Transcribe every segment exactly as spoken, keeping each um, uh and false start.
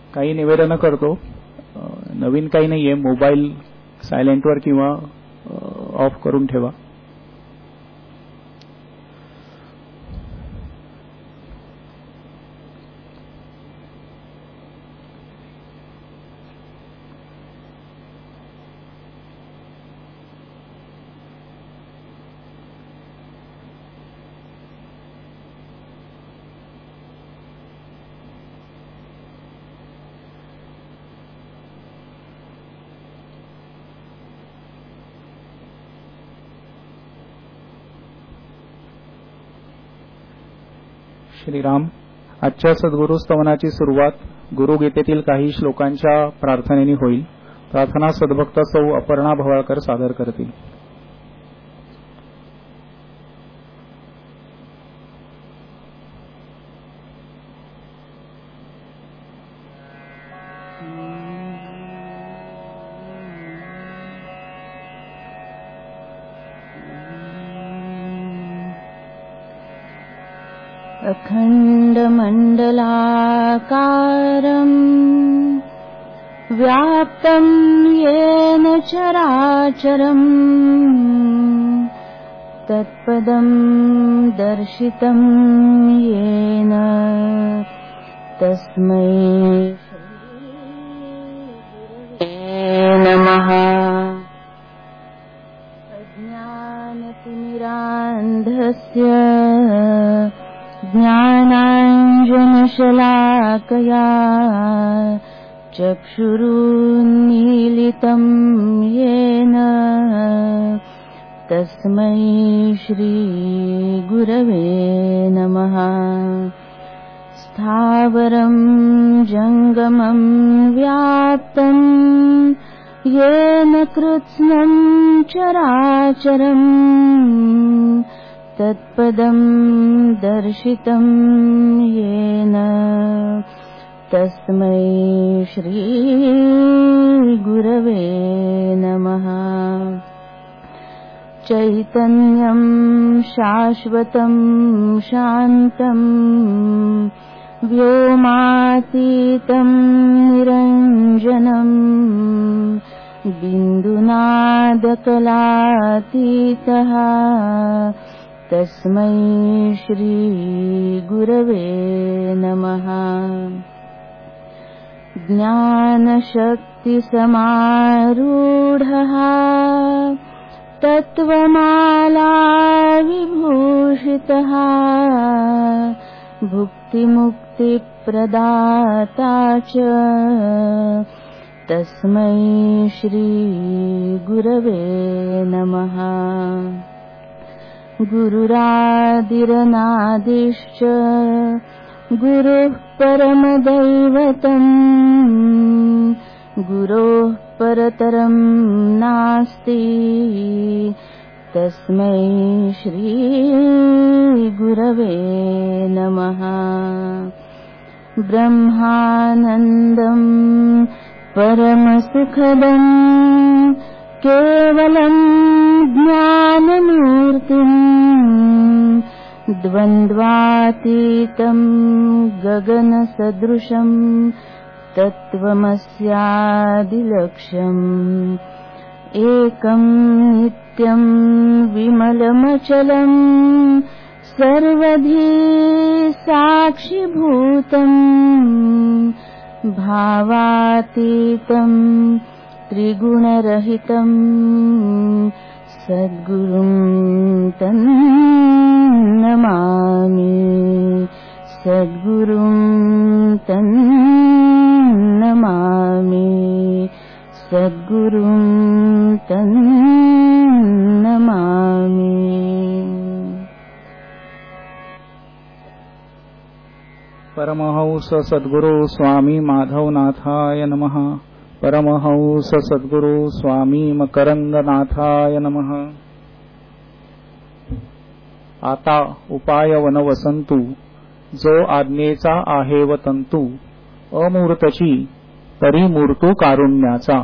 काही निवेदन करतो. नवीन काही नाहीये. मोबाईल सायलेंटवर किंवा ऑफ करून ठेवा. श्रीराम. आजच्या सद्गुरु स्तवनाची सुरुवात गुरुगीतेतील काही श्लोकांच्या प्रार्थनेने होईल. प्रार्थना सद्भक्त सौ अपर्णा भवाळकर सादर करतील. अखण्डमण्डलाकारम् व्याप्तं येन चराचरम् तत्पदं दर्शितं येन तस्मै नमः. अज्ञानतिमिरान्धस्य ज्ञानाञ्जनशलाकया चक्षुरुन्मीलितं येन तस्मै श्रीगुरवे नमः. स्थावरं जङ्गमं व्याप्तं येन कृत्स्नं चराचरम् तत्पदं दर्शितं येन तस्मै श्रीगुरवे नमः. चैतन्यं शाश्वतं शान्तं व्योमातीतं निरञ्जनं बिन्दुनादकलातीतः तस्मै श्रीगुरवे नमः. ज्ञानशक्तिसमारूढः तत्त्वमाला विभूषितः भुक्तिमुक्तिप्रदाता च तस्मै श्रीगुरवे नमः. गुरुरादिरनादिश्च गुरुः परमदैवतम् गुरोः परतरं नास्ति तस्मै श्रीगुरवे नमः. ब्रह्मानन्दं परमसुखदम् केवलं ज्ञानमूर्तिम् द्वन्द्वातीतं गगनसदृशं तत्त्वमस्यादिलक्ष्यम् एकं नित्यं विमलमचलं सर्वधी साक्षिभूतम् भावातीतं त्रिगुणरहितं सद्गुरुं तन्नमामि सद्गुरुं तन्नमामि सद्गुरुं तन्नमामि. परमहंस सद्गुरु स्वामी माधवनाथाय नमः. परमहंस सद्गुरु स्वामी मकरंदनाथाय नमः. आता उपाय वनवसंतु जो आज्ञेचा आहे व तंतू अमूर्तची तरी मूर्तू कारुण्याचा.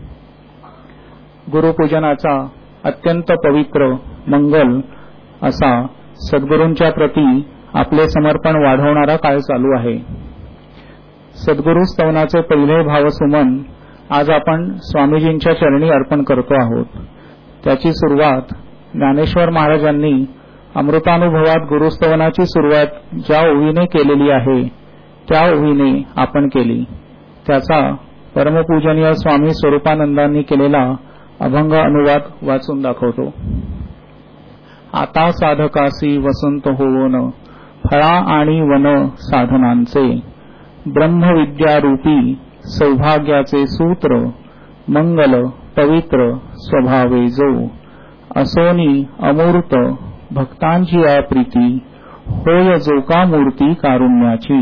गुरुपूजनाचा अत्यंत पवित्र मंगल असा सद्गुरूंच्या प्रती आपले समर्पण वाढवणारा काळ चालू आहे. सद्गुरु स्तवनाचे पहिले भावसुमन आज आपण स्वामीजींच्या चरणी अर्पण करतो आहोत. त्याची सुरुवात ज्ञानेश्वर महाराजांनी अमृतानुभवात गुरुस्तवनाची सुरुवात ज्या ओवीने केलेली आहे त्या ओवीने आपण केली. त्याचा परमपूजनीय स्वामी स्वरूपानंदांनी केलेला अभंग अनुवाद वाचून दाखवतो. आता साधकासी वसंत होवन फळा आणि वन साधनांचे ब्रह्मविद्यारूपी सौभाग्याचे सूत्र मंगल पवित्र स्वभावे जो असोनी अमूर्त भक्तांची या प्रीती होय जो का मूर्ती कारुण्याची.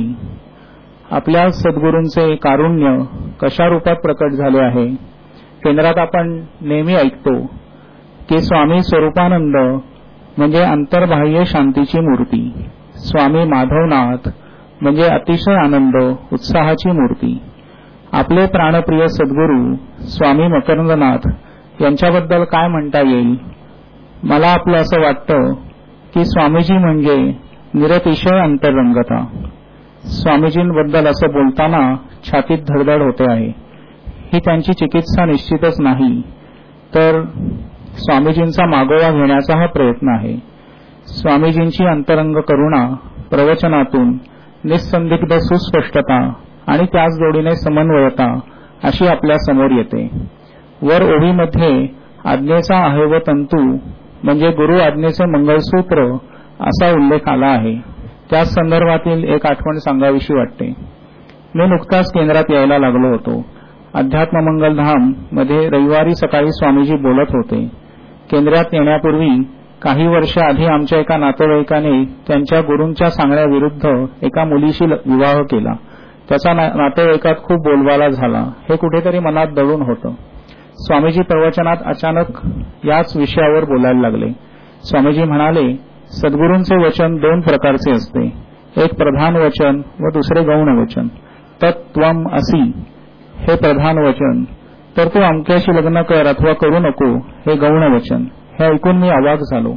आपल्या सद्गुरूंचे कारुण्य कशा रूपात प्रकट झाले आहे. केंद्रात आपण नेहमी ऐकतो की स्वामी स्वरूपानंद म्हणजे अंतर्बाह्य शांतीची मूर्ती, स्वामी माधवनाथ म्हणजे अतिशय आनंद उत्साहाची मूर्ती. आपले प्राणप्रिय सद्गुरू स्वामी मकरंदनाथ यांच्याबद्दल काय म्हणता येईल. मला आपलं असं वाटतं की स्वामीजी म्हणजे निरतिशय अंतरंगता. स्वामीजींबद्दल असं बोलताना छातीत धडधड होते आहे. ही त्यांची चिकित्सा निश्चितच नाही, तर स्वामीजींचा मागोवा घेण्याचा हा प्रयत्न आहे. स्वामीजींची अंतरंग करुणा प्रवचनातून निस्संदिग्ध सुस्पष्टता आणि त्याच जोडीने समन्वयता अशी आपल्या समोर येते. वर ओवीमध्ये आज्ञेचा आहे व तंतू म्हणजे गुरु आज्ञेचे मंगळसूत्र असा उल्लेख आला आहे. त्याच संदर्भातील एक आठवण सांगावीशी वाटते. मी नुकताच केंद्रात यायला लागलो होतो. अध्यात्म मंगलधाम मध्ये रविवारी सकाळी स्वामीजी बोलत होते. केंद्रात येण्यापूर्वी काही वर्ष आधी आमच्या एका नातेवाईकाने त्यांच्या गुरूंच्या सांगण्याविरुद्ध एका मुलीशी विवाह केला. त्याचा नातेवाईकात खूप बोलबाला झाला. हे कुठेतरी मनात दडून होतं. स्वामीजी प्रवचनात अचानक याच विषयावर बोलायला लागले. स्वामीजी म्हणाले, सद्गुरूंचे वचन दोन प्रकारचे असते, एक प्रधान वचन व दुसरे गौण वचन. तत्त्वम असि हे प्रधान वचन, तर तू अमक्याशी लग्न कर अथवा करू नको हे गौण वचन. हे ऐकून मी अवाक झालो.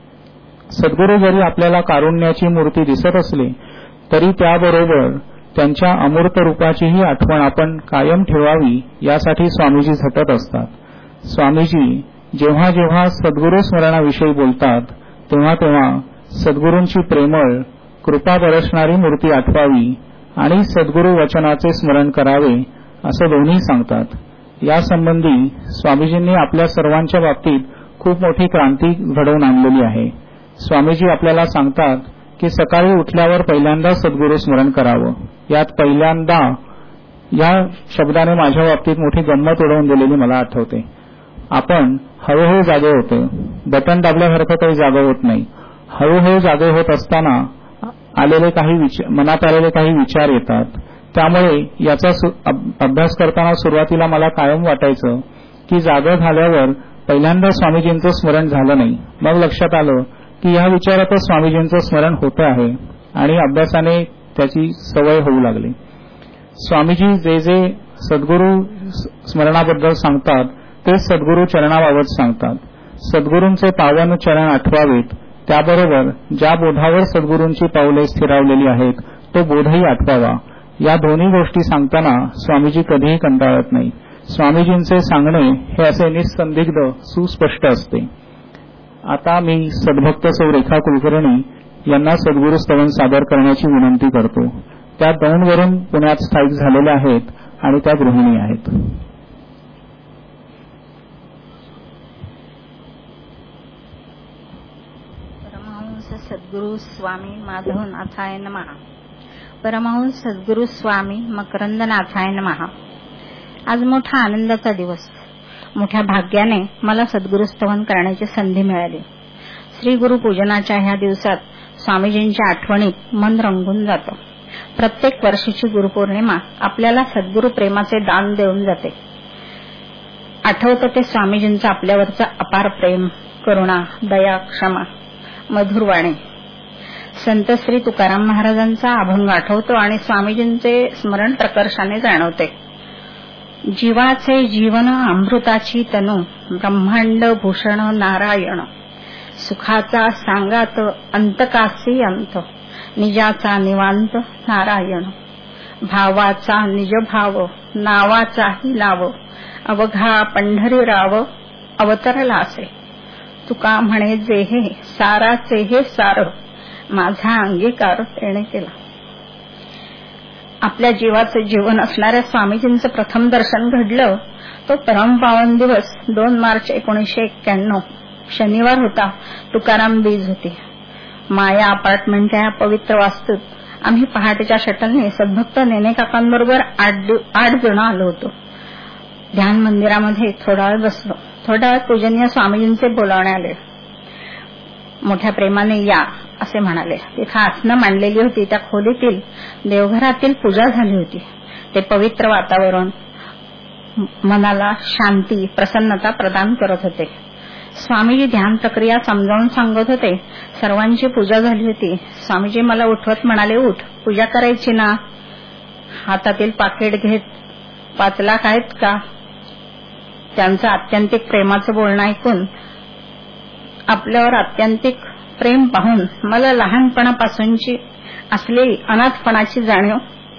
सद्गुरू जरी आपल्याला कारुण्याची मूर्ती दिसत असले तरी त्याबरोबर त्यांच्या अमूर्त रूपाचीही आठवण आपण कायम ठेवावी यासाठी स्वामीजी झटत असतात. स्वामीजी जेव्हा जेव्हा सद्गुरू स्मरणाविषयी बोलतात तेव्हा तेव्हा सद्गुरूंची प्रेमळ कृपा बरसणारी मूर्ती आठवावी आणि सद्गुरू वचनाचे स्मरण करावे असं दोन्ही सांगतात. यासंबंधी स्वामीजींनी आपल्या सर्वांच्या बाबतीत खूप मोठी क्रांती घडवून आणलेली आहे. स्वामीजी आपल्याला सांगतात की सकाळी उठल्यावर पहिल्यांदा सद्गुरू स्मरण करावं. यात पहिल्यांदा या शब्दाने माझ्या बाबतीत मोठी गंमत उडवून दिलेली मला आठवते. आपण हळूहळू जागे होते, बटन दाबल्यासारखं काही जागा होत नाही. हळूहळू जागे होत असताना आलेले काही मनात आलेले काही विचार येतात. त्यामुळे याचा अभ्यास करताना सुरुवातीला मला कायम वाटायचं की जागा झाल्यावर पहिल्यांदा स्वामीजींचं स्मरण झालं नाही. मग लक्षात आलं की या विचारातच स्वामीजींचं स्मरण होतं आहे आणि अभ्यासाने त्याची सवय होऊ लागली. स्वामीजी जे जे सद्गुरू स्मरणाबद्दल सांगतात ते सद्गुरू चरणाबाबत सांगतात. सद्गुरूंचे पावन चरण आठवावेत, त्याबरोबर ज्या बोधावर सद्गुरूंची पावले स्थिरावलेली आहेत तो बोधही आठवावा. या दोन्ही गोष्टी सांगताना स्वामीजी कधीही कंटाळत नाही. स्वामीजींचे सांगणे हे असे निस्संदिग्ध सुस्पष्ट असते. आता मी सद्भक्त सौ रेखा कुलकर्णी यांना सद्गुरू स्तवन सादर करण्याची विनंती करतो. त्या दौंडवरून पुण्यात स्थायिक झालेल्या आहेत आणि त्या गृहिणी आहेत. परमहंस सद्गुरु स्वामी माधवनाथाय नमः. परमहंस सद्गुरु स्वामी मकरंदनाथाय नमः. आज मोठा आनंदाचा दिवस. मोठ्या भाग्याने मला सद्गुरू स्तवन करण्याची संधी मिळाली. श्री गुरु पूजनाच्या ह्या दिवसात स्वामीजींच्या आठवणीत मन रंगून जातं. प्रत्येक वर्षीची गुरुपौर्णिमा आपल्याला सद्गुरू प्रेमाचे दान देऊन जाते. आठवतं ते स्वामीजींचं आपल्यावरचं अपार प्रेम, करुणा, दया, क्षमा, मधुरवाणी. संत श्री तुकाराम महाराजांचा अभंग आठवतो आणि स्वामीजींचे स्मरण प्रकर्षाने जाणवते. जीवाचे जीवन अमृताची तनु, ब्रह्मांड भूषण नारायण. सुखाचा सांगात अंतकासी अंत, निजाचा निवांत नारायण. भावाचा निज भाव नावाचाही नाव अवघा पंढरी राव अवतरला असे. तुका म्हणे जे हे साराचे हे सार माझा अंगीकार तेने केला. आपल्या जीवाचे जीवन असणाऱ्या स्वामीजींचं प्रथम दर्शन घडलं तो परमपावन दिवस दोन मार्च एकोणीसशे एक्क्याण्णव शनिवार होता. तुकाराम बीज होती. माया अपार्टमेंटच्या या पवित्र वास्तूत आम्ही पहाटेच्या शटलने सद्भक्त नेने काकांबरोबर आठ आठ जण आलो होतो. ध्यान मंदिरामध्ये थोडा वेळ बसलो. थोडा वेळ पूजनीय स्वामीजींचे बोलावणे आले. मोठ्या प्रेमाने या असे म्हणाले. तिथे आसनं मांडलेली होती. त्या खोलीतील देवघरातील पूजा झाली होती. ते पवित्र वातावरण मनाला शांती प्रसन्नता प्रदान करत होते. स्वामीजी ध्यान प्रक्रिया समजावून सांगत होते. सर्वांची पूजा झाली होती. स्वामीजी मला उठवत म्हणाले, उठ, पूजा करायची ना. हातातील पाकिट घेत, पाच लाख आहेत का. त्यांचं आत्यंतिक प्रेमाचं बोलणं ऐकून आपल्यावर आत्यंतिक प्रेम पाहून मला लहानपणापासूनची असलेली अनाथपणाची जाणीव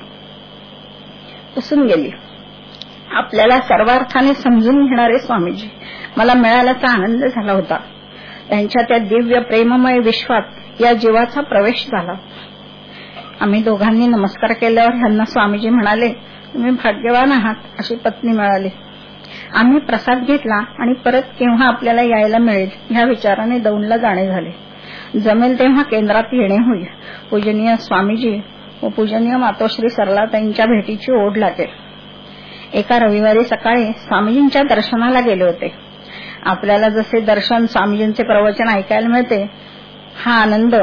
पुसून गेली. आपल्याला सर्वार्थाने समजून घेणारे स्वामीजी मला मिळाल्याचा आनंद झाला होता. त्यांच्या त्या दिव्य प्रेममय विश्वात या जीवाचा प्रवेश झाला. आम्ही दोघांनी नमस्कार केल्यावर ह्यांना स्वामीजी म्हणाले, तुम्ही भाग्यवान आहात, अशी पत्नी मिळाली. आम्ही प्रसाद घेतला आणि परत केव्हा आपल्याला यायला मिळेल ह्या विचाराने दौंडला जाणे झाले. जमेल तेव्हा केंद्रात येणे होईल. पूजनीय स्वामीजी व पूजनीय मातोश्री सरलाताईंच्या भेटीची ओढ लागेल. एका रविवारी सकाळी स्वामीजींच्या दर्शनाला गेले होते. आपल्याला जसे दर्शन स्वामीजींचे प्रवचन ऐकायला मिळते हा आनंद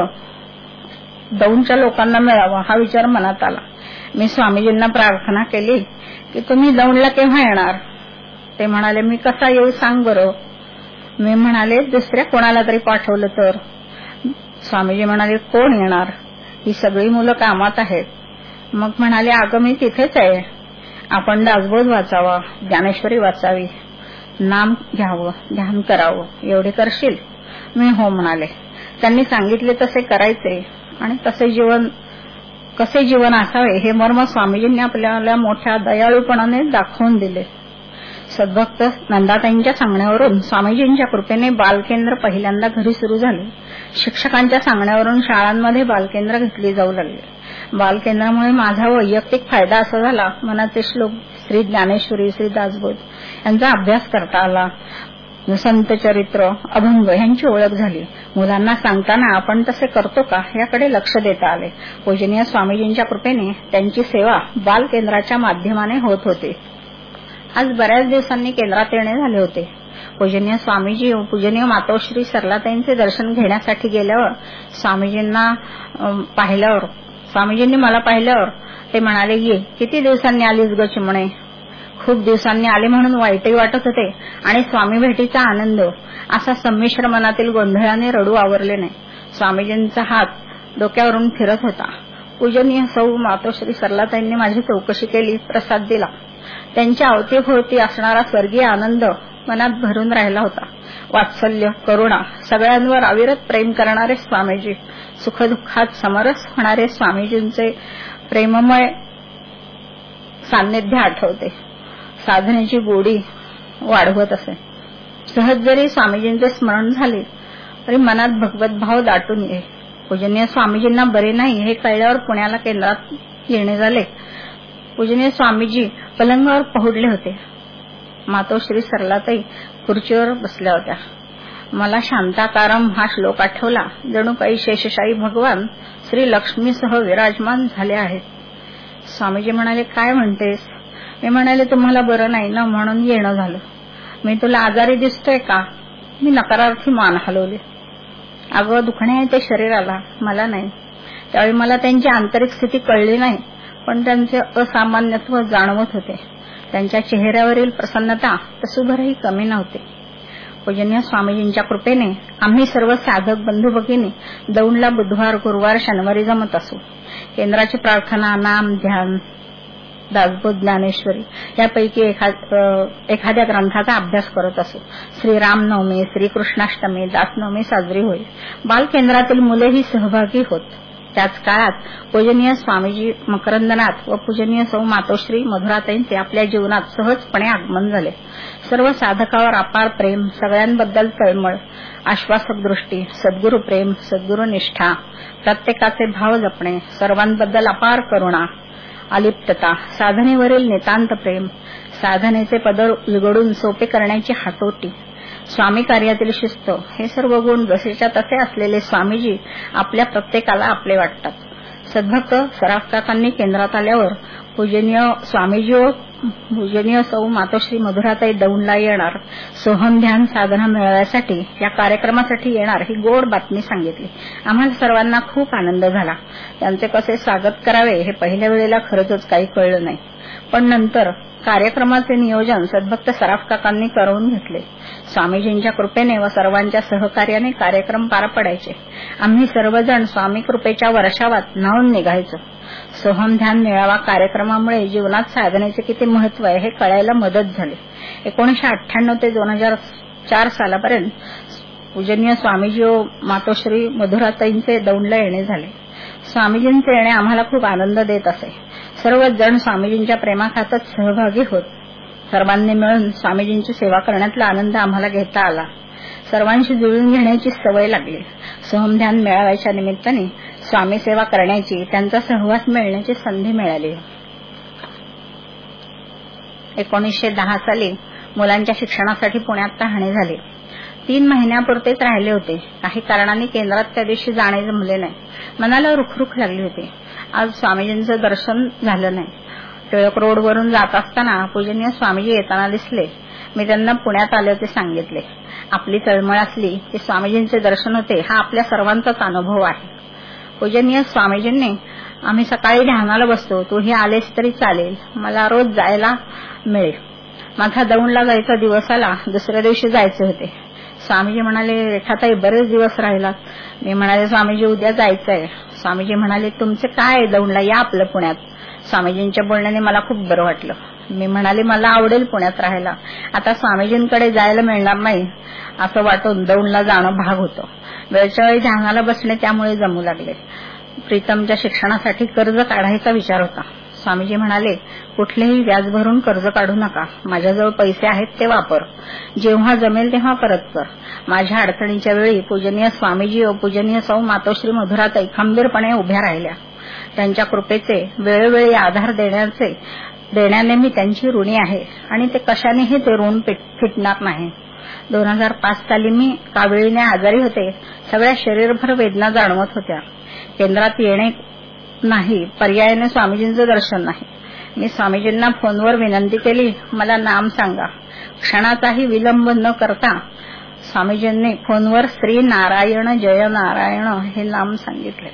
दौंडच्या लोकांना मिळावा हा विचार मनात आला. मी स्वामीजींना प्रार्थना केली की तुम्ही दौंडला केव्हा येणार. ते म्हणाले, मी कसा येऊ सांग बरं. मी म्हणाले, दुसऱ्या कोणाला तरी पाठवलं तर. स्वामीजी म्हणाले, कोण येणार, ही सगळी मुलं कामात आहेत. मग म्हणाले, अगं मी तिथेच आहे. आपण दासबोध वाचावा, ज्ञानेश्वरी वाचावी, नाम घ्यावं, ध्यान करावं, एवढे करशील. मी हो म्हणाले. त्यांनी सांगितले तसे करायचे आणि तसे जीवन कसे जीवन असावे हे मर्म स्वामीजींनी आपल्याला मोठ्या दयाळूपणाने दाखवून दिले. सद्भक्त नंदाताईंच्या सांगण्यावरून स्वामीजींच्या कृपेने बालकेंद्र पहिल्यांदा घरी सुरू झाले. शिक्षकांच्या सांगण्यावरून शाळांमध्ये बालकेंद्र घेतली जाऊ लागली. बालकेंद्रामुळे माझा वैयक्तिक फायदा असा झाला, मनाचे श्लोक, श्री ज्ञानेश्वरी, श्री दासबोध यांचा अभ्यास करता आला. संत चरित्र, अभंग यांची ओळख झाली. मुलांना सांगताना आपण तसे करतो का याकडे लक्ष देता आले. पूजनीय स्वामीजींच्या कृपेने त्यांची सेवा बाल केंद्राच्या माध्यमाने होत होते. आज बऱ्याच दिवसांनी केंद्रात येणे झाले होते. पूजनीय स्वामीजी व पूजनीय मातोश्री सरलाताईंचे दर्शन घेण्यासाठी गेल्यावर स्वामीजींना पाहिल्यावर स्वामीजींनी मला पाहिल्यावर ते म्हणाले, ये, किती दिवसांनी आलीस ग चिमणे. खूप दिवसांनी आले म्हणून वाईटही वाटत होते आणि स्वामी भेटीचा आनंद असा संमिश्र मनातील गोंधळाने रडू आवरले नाही. स्वामीजींचा हात डोक्यावरून फिरत होता. पूजनीय सौ मातोश्री सरलाताईंनी माझी चौकशी केली, प्रसाद दिला. त्यांच्या अवतीभोवती असणारा स्वर्गीय आनंद मनात भरून राहिला होता. वात्सल्य, करुणा, सगळ्यांवर अविरत प्रेम करणारे स्वामीजी, सुखदुःखात समरस होणारे स्वामीजींचे प्रेममय सान्निध्य आठवते. साधनेची गोडी वाढवत असे. सहज जरी स्वामीजींचे स्मरण झाले तरी मनात भगवत भाव दाटून ये. पूजनीय स्वामीजींना बरे नाही हे कळल्यावर पुण्याला केंद्रात येणे झाले. पूजनीय स्वामीजी पलंगावर पहुडले होते. मातोश्री सरलाताई खुर्चीवर बसल्या होत्या. मला शांताकारम हा श्लोक आठवला. जणू काही शेषशाही भगवान श्री लक्ष्मीसह विराजमान झाले आहेत. स्वामीजी म्हणाले, काय म्हणतेस. मी म्हणाले, तुम्हाला बरं नाही ना म्हणून येणं झालं. मी तुला आजारी दिसतोय का. मी नकारार्थी मान हलवली. अगं दुखणे आहे ते शरीराला, मला नाही. त्यावेळी मला त्यांची आंतरिक स्थिती कळली नाही, पण त्यांचे असामान्यत्व जाणवत होते. त्यांच्या चेहऱ्यावरील प्रसन्नता तसूभरही कमी नव्हती. पूजनीय स्वामीजींच्या कृपेने आम्ही सर्व साधक बंधू भगिनी दौंडला बुधवार, गुरुवार, शनिवारी जमत असू. केंद्राची प्रार्थना, नाम, ध्यान, दासबोध, ज्ञानेश्वरी यापैकी एखाद्या ग्रंथाचा अभ्यास करत असू. श्रीरामनवमी, श्रीकृष्णाष्टमी, दासनवमी साजरी होईल. बालकेंद्रातील मुलेही सहभागी होत. त्याच काळात पूजनीय स्वामीजी मकरंदनाथ व पूजनीय सौ मातोश्री मधुराताईंचे आपल्या जीवनात सहजपणे आगमन झाले. सर्व साधकावर अपार प्रेम, सगळ्यांबद्दल तळमळ, आश्वासक दृष्टी, सद्गुरु प्रेम, सद्गुरु निष्ठा, प्रत्येकाचे भाव जपणे, सर्वांबद्दल अपार करुणा, अलिप्तता, साधनेवरील नितांत प्रेम, साधनेचे पदर उलगडून सोपे करण्याची हातोटी, स्वामी कार्यातील शिस्त, हे सर्व गुण जसेच्या तसे असलेले स्वामीजी आपल्या प्रत्येकाला आपले वाटतात. सद्भक्त सराफ काकांनी केंद्रात आल्यावर पूजनीय स्वामीजी व पूजनीय सौ मातोश्री मधुराताई दौंडला येणार, सोहम ध्यान साधना मिळवण्यासाठी या कार्यक्रमासाठी येणार ही गोड बातमी सांगितली. आम्हाला सर्वांना खूप आनंद झाला. त्यांचे कसे स्वागत करावे हे पहिल्या वेळेला खरंच काही कळलं नाही, पण नंतर कार्यक्रमाचे नियोजन सद्भक्त सराफ काकांनी करून घेतले. स्वामीजींच्या कृपेने व सर्वांच्या सहकार्याने कार्यक्रम पार पडायचे. आम्ही सर्वजण स्वामी कृपेच्या वर्षावात न्हावून निघायचो. सोहम ध्यान मेळावा कार्यक्रमामुळे जीवनात साधनेचे किती महत्व आहे हे कळायला मदत झाली. एकोणीशे अठ्ठ्याण्णव ते दोन हजार चार सालापर्यंत पूजनीय स्वामीजी व मातोश्री मधुराताईंचे दौंडला येणे झाले. स्वामीजींचे येणे आम्हाला खूप आनंद देत असे. सर्वच जण स्वामीजींच्या प्रेमाखातात सहभागी होत. सर्वांनी मिळून स्वामीजींची सेवा करण्यातला आनंद आम्हाला घेता आला. सर्वांशी जुळून घेण्याची सवय लागली. सोहमध्यान मेळाव्याच्या निमित्ताने स्वामी सेवा करण्याची, त्यांचा सहवास मिळण्याची संधी मिळाली. एकोणीसशे दहा साली मुलांच्या शिक्षणासाठी पुण्यात राहणे झाले. तीन महिन्यापुरतेच राहिले होते. काही कारणांनी केंद्रात त्या दिवशी जाणे जमले नाही. मनाला रुखरुख लागली होती. आज स्वामीजींचं दर्शन झालं नाही. टिळक रोडवरून जात असताना पूजनीय स्वामीजी येताना दिसले. मी त्यांना पुण्यात आल्याचे सांगितले. आपली तळमळ असली की स्वामीजींचे दर्शन होते हा आपल्या सर्वांचाच अनुभव आहे. पूजनीय स्वामीजींनी, आम्ही सकाळी ध्यानाला बसतो, तूही आलेस तरी चालेल, मला रोज जायला मिळेल. माझा दौंडला जायचा दिवस आला. दुसऱ्या दिवशी जायचे होते. स्वामीजी म्हणाले, रेखाताई बरेच दिवस राहिलात. मी म्हणाले, स्वामीजी उद्या जायचंय. स्वामीजी म्हणाले, तुमचे काय दौंडला, या आपलं पुण्यात. स्वामीजींच्या बोलण्याने मला खूप बरं वाटलं. मी म्हणाले, मला आवडेल पुण्यात राहायला. आता स्वामीजींकडे जायला मिळणार नाही असं वाटून दौंडला जाणं भाग होतं. वेळच्या वेळी ध्यानाला बसणे त्यामुळे जमू लागले. प्रीतमच्या शिक्षणासाठी कर्ज काढायचा विचार होता. स्वामीजी म्हणाले, कुठलेही व्याज भरून कर्ज काढू नका. माझ्याजवळ पैसे आहेत ते वापर. जेव्हा जमेल तेव्हा परत कर. माझ्या अडचणीच्या वेळी पूजनीय स्वामीजी व पूजनीय सौ मातोश्री मधुराताई खंबीरपणे उभ्या राहिल्या. त्यांच्या कृपेचे वेळोवेळी आधार देण्याचे देण्याने मी त्यांची ऋणी आहे आणि ते कशानेही ते ऋण फिटणार नाही. दोन हजार पाच साली मी काविळीने आजारी होते. सगळ्या शरीरभर वेदना जाणवत होत्या. केंद्रात येणे नाही, पर्यायाने स्वामीजींचं दर्शन नाही. मी स्वामीजींना फोनवर विनंती केली, मला नाम सांगा. क्षणाचाही विलंब न करता स्वामीजींनी फोनवर श्री नारायण जय नारायण हे नाम सांगितले.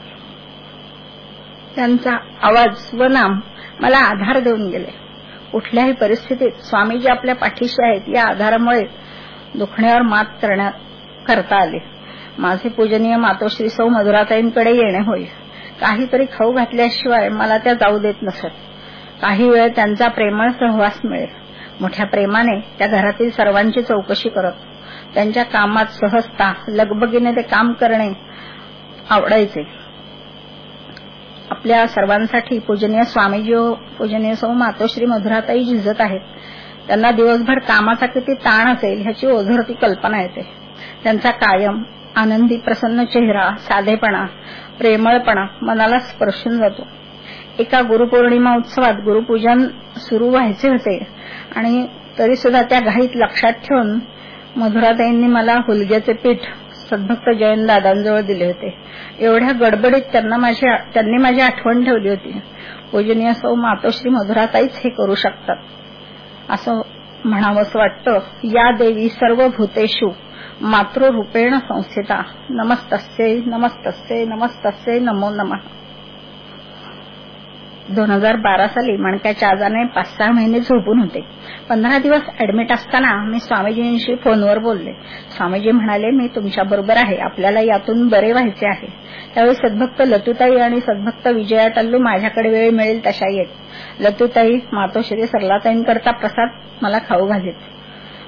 त्यांचा आवाज व नाम मला आधार देऊन गेले. कुठल्याही परिस्थितीत स्वामीजी आपल्या पाठीशी आहेत या आधारामुळे दुखण्यावर मात करण्यात करता आले. माझे पूजनीय मातोश्री सौ मधुराताईंकडे येणे होईल. काहीतरी खाऊ घातल्याशिवाय मला त्या जाऊ देत नसत. काही वेळ त्यांचा प्रेमळ सहवास मिळेल. मोठ्या प्रेमाने त्या घरातील सर्वांची चौकशी करत. त्यांच्या कामात सहजता, लगबगीने ते काम करणे आवडायचे. आपल्या सर्वांसाठी पूजनीय स्वामीजी व पूजनीय सौ मातोश्री मधुराताई झिजत आहेत. त्यांना दिवसभर कामाचा किती ताण असेल ह्याची ओझरती कल्पना येते. त्यांचा कायम आनंदी प्रसन्न चेहरा, साधेपणा, प्रेमळपणा मनाला स्पर्शून जातो. एका गुरुपौर्णिमा उत्सवात गुरुपूजन सुरू व्हायचे होते आणि तरी सुद्धा त्या घाईत लक्षात ठेवून मधुराताईंनी मला हुलग्याचे पीठ सद्भक्त जयंत दादांजवळ दिले होते. एवढ्या गडबडीत त्यांना माझी त्यांनी माझी आठवण ठेवली होती. पूजनीय सौ मातोश्री मधुराताईच हे करू शकतात असं म्हणावंसं वाटतं. या देवी सर्व भूतेषु मातृरूपेण संस्थिता, नमस्तस्यै नमस्तस्यै नमस्तस्यै नमो नमः. दोन हजार बारा साली मणक्याच्या आजाराने पाच सहा महिने झोपून होते. पंधरा दिवस ऍडमिट असताना मी स्वामीजींशी फोनवर बोलले. स्वामीजी म्हणाले, मी तुमच्या बरोबर आहे, आपल्याला यातून बरे व्हायचे आहे. त्यावेळी सद्भक्त लतुताई आणि सद्भक्त विजया टल्लू माझ्याकडे वेळ मिळेल तशा येत. लतुताई मातोश्री सरलाताईंकरता प्रसाद मला खाऊ घालीत.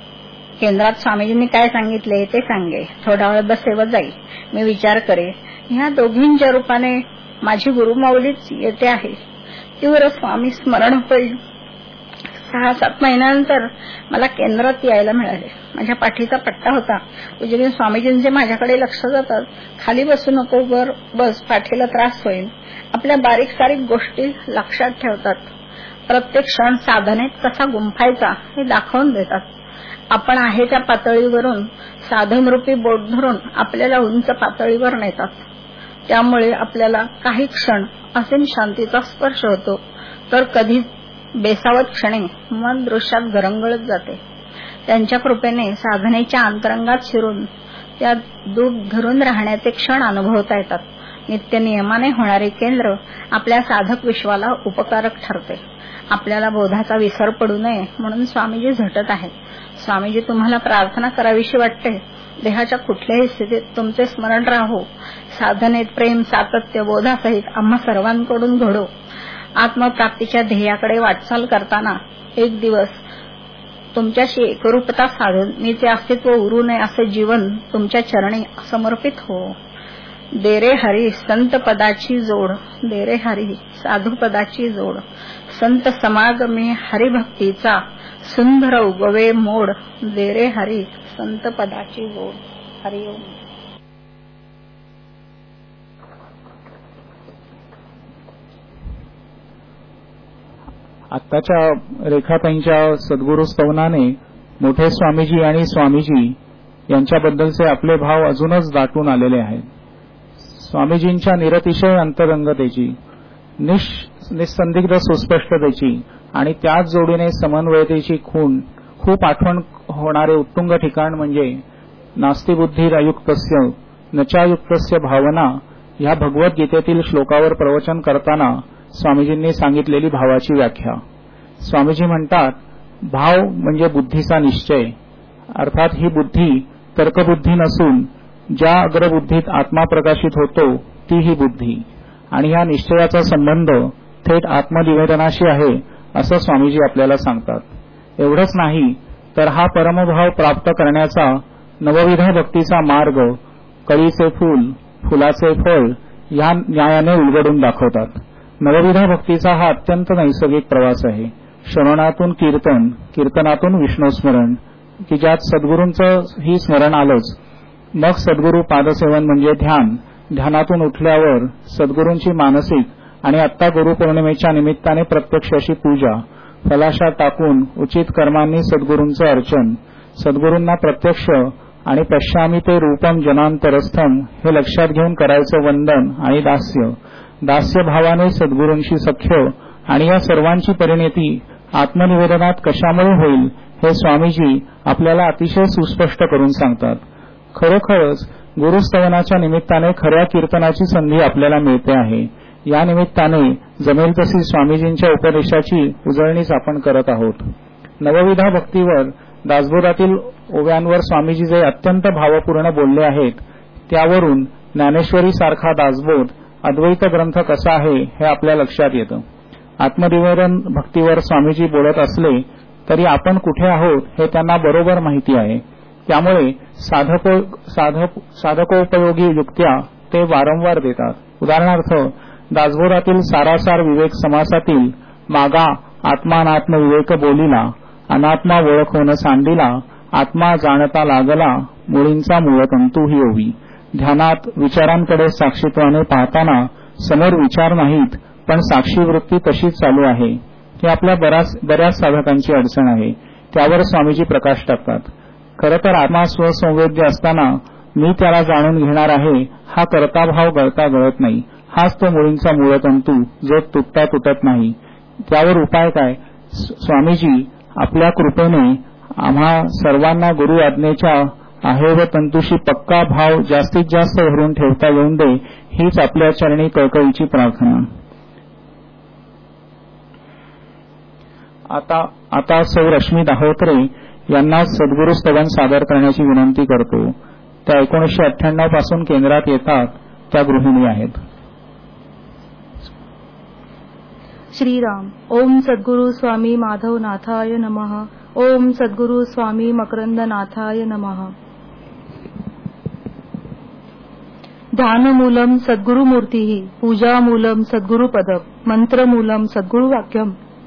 केंद्रात स्वामीजींनी काय सांगितले ते सांगे. थोडा वेळ बसे व जाई. मी विचार करे. ह्या दोघींच्या रूपाने माझी गुरुमाऊलीच येते आहे. तीव्र स्वामी स्मरण होईल. सहा सात महिन्यानंतर मला केंद्रात यायला मिळाले. माझ्या पाठीचा पट्टा होता. उजवीन स्वामीजींचे माझ्याकडे लक्ष जातात. खाली बसू नको, वर बस, पाठीला त्रास होईल. आपल्या बारीक सारीक गोष्टी लक्षात ठेवतात. प्रत्येक क्षण साधनेत कसा गुंफायचा हे दाखवून देतात. आपण आहे त्या पातळीवरून साधनरूपी बोट धरून आपल्याला उंच पातळीवर नेतात. त्यामुळे आपल्याला काही क्षण असीम शांतीचा स्पर्श होतो, तर कधी बेसावत क्षणी मन दृश्यात गरंगळत जाते. त्यांच्या कृपेने साधनेच्या अंतरंगात शिरून त्या दूध धरून राहण्याचे क्षण अनुभवता येतात. नित्य नियमाने होणारे केंद्र आपल्या साधक विश्वाला उपकारक ठरते. आपल्याला बोधाचा विसर पडू नये म्हणून स्वामीजी झटत आहेत. स्वामीजी, तुम्हाला प्रार्थना करावीशी वाटते. देहाच्या कुठल्याही स्थितीत तुमचे स्मरण राहो. साधनेत प्रेम सातत्य बोधासहित आम्हा सर्वांकडून घडो. आत्मप्राप्तीच्या ध्येयाकडे वाटचाल करताना एक दिवस तुमच्याशी एकरूपता साधून मीचे अस्तित्व उरू नये असे जीवन तुमच्या चरणी समर्पित हो. देरे हरी संत पदाची जोड, देरे हरी साधू पदाची जोड, संत समागमे हरिभक्तीचा सुंदर उगवे मोड. देरे हरी संत पदाची जोड. हरिओम. आत्ताच्या रेखाताईंच्या सद्गुरु स्तवनाने मोठे स्वामीजी आणि स्वामीजी यांच्याबद्दलचे आपले भाव अजूनच दाटून आलेले आहेत. स्वामीजींच्या निरतिशय अंतरंगतेची, निसंदिग्ध सुस्पष्टतेची आणि त्याच जोडीने समन्वयतेची खूण खूप आठवण होणारे उत्तुंग ठिकाण म्हणजे नास्तिबुद्धीरयुक्तस्य नचायुक्तस्य भावना ह्या भगवद्गीतेतील श्लोकावर प्रवचन करताना स्वामीजींनी सांगितलेली भावाची व्याख्या. स्वामीजी म्हणतात, भाव म्हणजे बुद्धीचा निश्चय. अर्थात ही बुद्धी तर्कबुद्धी नसून ज्या अग्रबुद्धीत आत्मा प्रकाशित होतो ती ही बुद्धी, आणि ह्या निश्चयाचा संबंध थेट आत्मनिवेदनाशी आहे असं स्वामीजी आपल्याला सांगतात. एवढंच नाही तर हा परमभाव प्राप्त करण्याचा नवविध भक्तीचा मार्ग कळीचे फूल, फुलाचे फळ या न्यायाने उलगडून दाखवतात. नवविध भक्तीचा हा अत्यंत नैसर्गिक प्रवास आहे. श्रवणातून कीर्तन, कीर्तनातून विष्णुस्मरण, की ज्यात सद्गुरूंचं ही स्मरण आलंच. मग सद्गुरू पादसेवन म्हणजे ध्यान, ध्यानातून उठल्यावर सद्गुरूंची मानसिक आणि आत्ता गुरुपौर्णिमेच्या निमित्ताने प्रत्यक्ष अशी पूजा, फलाशा टाकून उचित कर्मांनी सद्गुरूंचं अर्चन, सद्गुरूंना प्रत्यक्ष आणि पश्यामी ते रूपम जनांतरस्थम हे लक्षात घेऊन करायचं वंदन आणि दास्य, दास्य भावाने सद्गुरूंशी सख्य, आणि या सर्वांची परिणती आत्मनिवेदनात कशामुळे होईल हे स्वामीजी आपल्याला अतिशय सुस्पष्ट करून सांगतात. खरोखरच गुरुस्तवनाच्या निमित्ताने खऱ्या कीर्तनाची संधी आपल्याला मिळते आहे. या निमित्ताने जमेल तशी स्वामीजींच्या उपदेशाची उजळणीच आपण करत आहोत. नवविधा भक्तीवर दासबोधातील ओव्यांवर स्वामीजी जे अत्यंत भावपूर्ण बोलले आहेत त्यावरून ज्ञानेश्वरी सारखा दासबोध अद्वैत ग्रंथ कसा आहे हे आपल्या लक्षात येतं. आत्मनिवेदन भक्तीवर स्वामीजी बोलत असले तरी आपण कुठे आहोत हे त्यांना बरोबर माहिती आहे. त्यामुळे साधको साधक साधकोपयोगी युक्त्या ते वारंवार देतात. उदाहरणार्थ दासबोधातील सारासार विवेक समासातील मागा आत्मानात्म विवेक बोलिला, अनात्मा ओळखोन सांडिला, आत्मा जाणता लागला, मुळींचा मूळतंतू ही ओवी. ध्यानात विचारांकडे साक्षीत्वाने पाहताना समोर विचार नाहीत पण साक्षी वृत्ती तशीच चालू आहे. ही आपल्या बऱ्याच बऱ्याच साधकांची अडचण आहे. त्यावर स्वामीजी प्रकाश टाकतात. खरं तर आत्मा स्वसंवेद्य असताना मी त्याला जाणून घेणार आहे हा कर्ताभाव गळता गळत नाही. हाच तो मुळींचा मूळतंतू जो तुटता तुटत नाही. त्यावर उपाय काय? स्वामीजी आपल्या कृपेने आम्हा सर्वांना गुरु आज्ञेच्या आहे व तंतुशी पक्का भाव जास्तीत जास्त भरून ठेवता येऊन दे हीच आपल्या चरणी कळकळीची प्रार्थना. आता आता सौ रश्मी दाहोत्रे यांना सद्गुरु स्तवन सादर करण्याची विनंती करतो. त्या एकोणीसशे अठ्ठ्याण्णव पासून केंद्रात येतात. त्या गृहिणी आहेत. श्रीराम. ओम सद्गुरु स्वामी माधवनाथाय नमः. ओम सद्गुरु स्वामी मकरंदनाथाय नमः. ध्यानमूलम सद्गुरुमूर्ती पूजामूलम सद्गुरुपदम मंत्रमूलम सद्गुरुवाक्यम.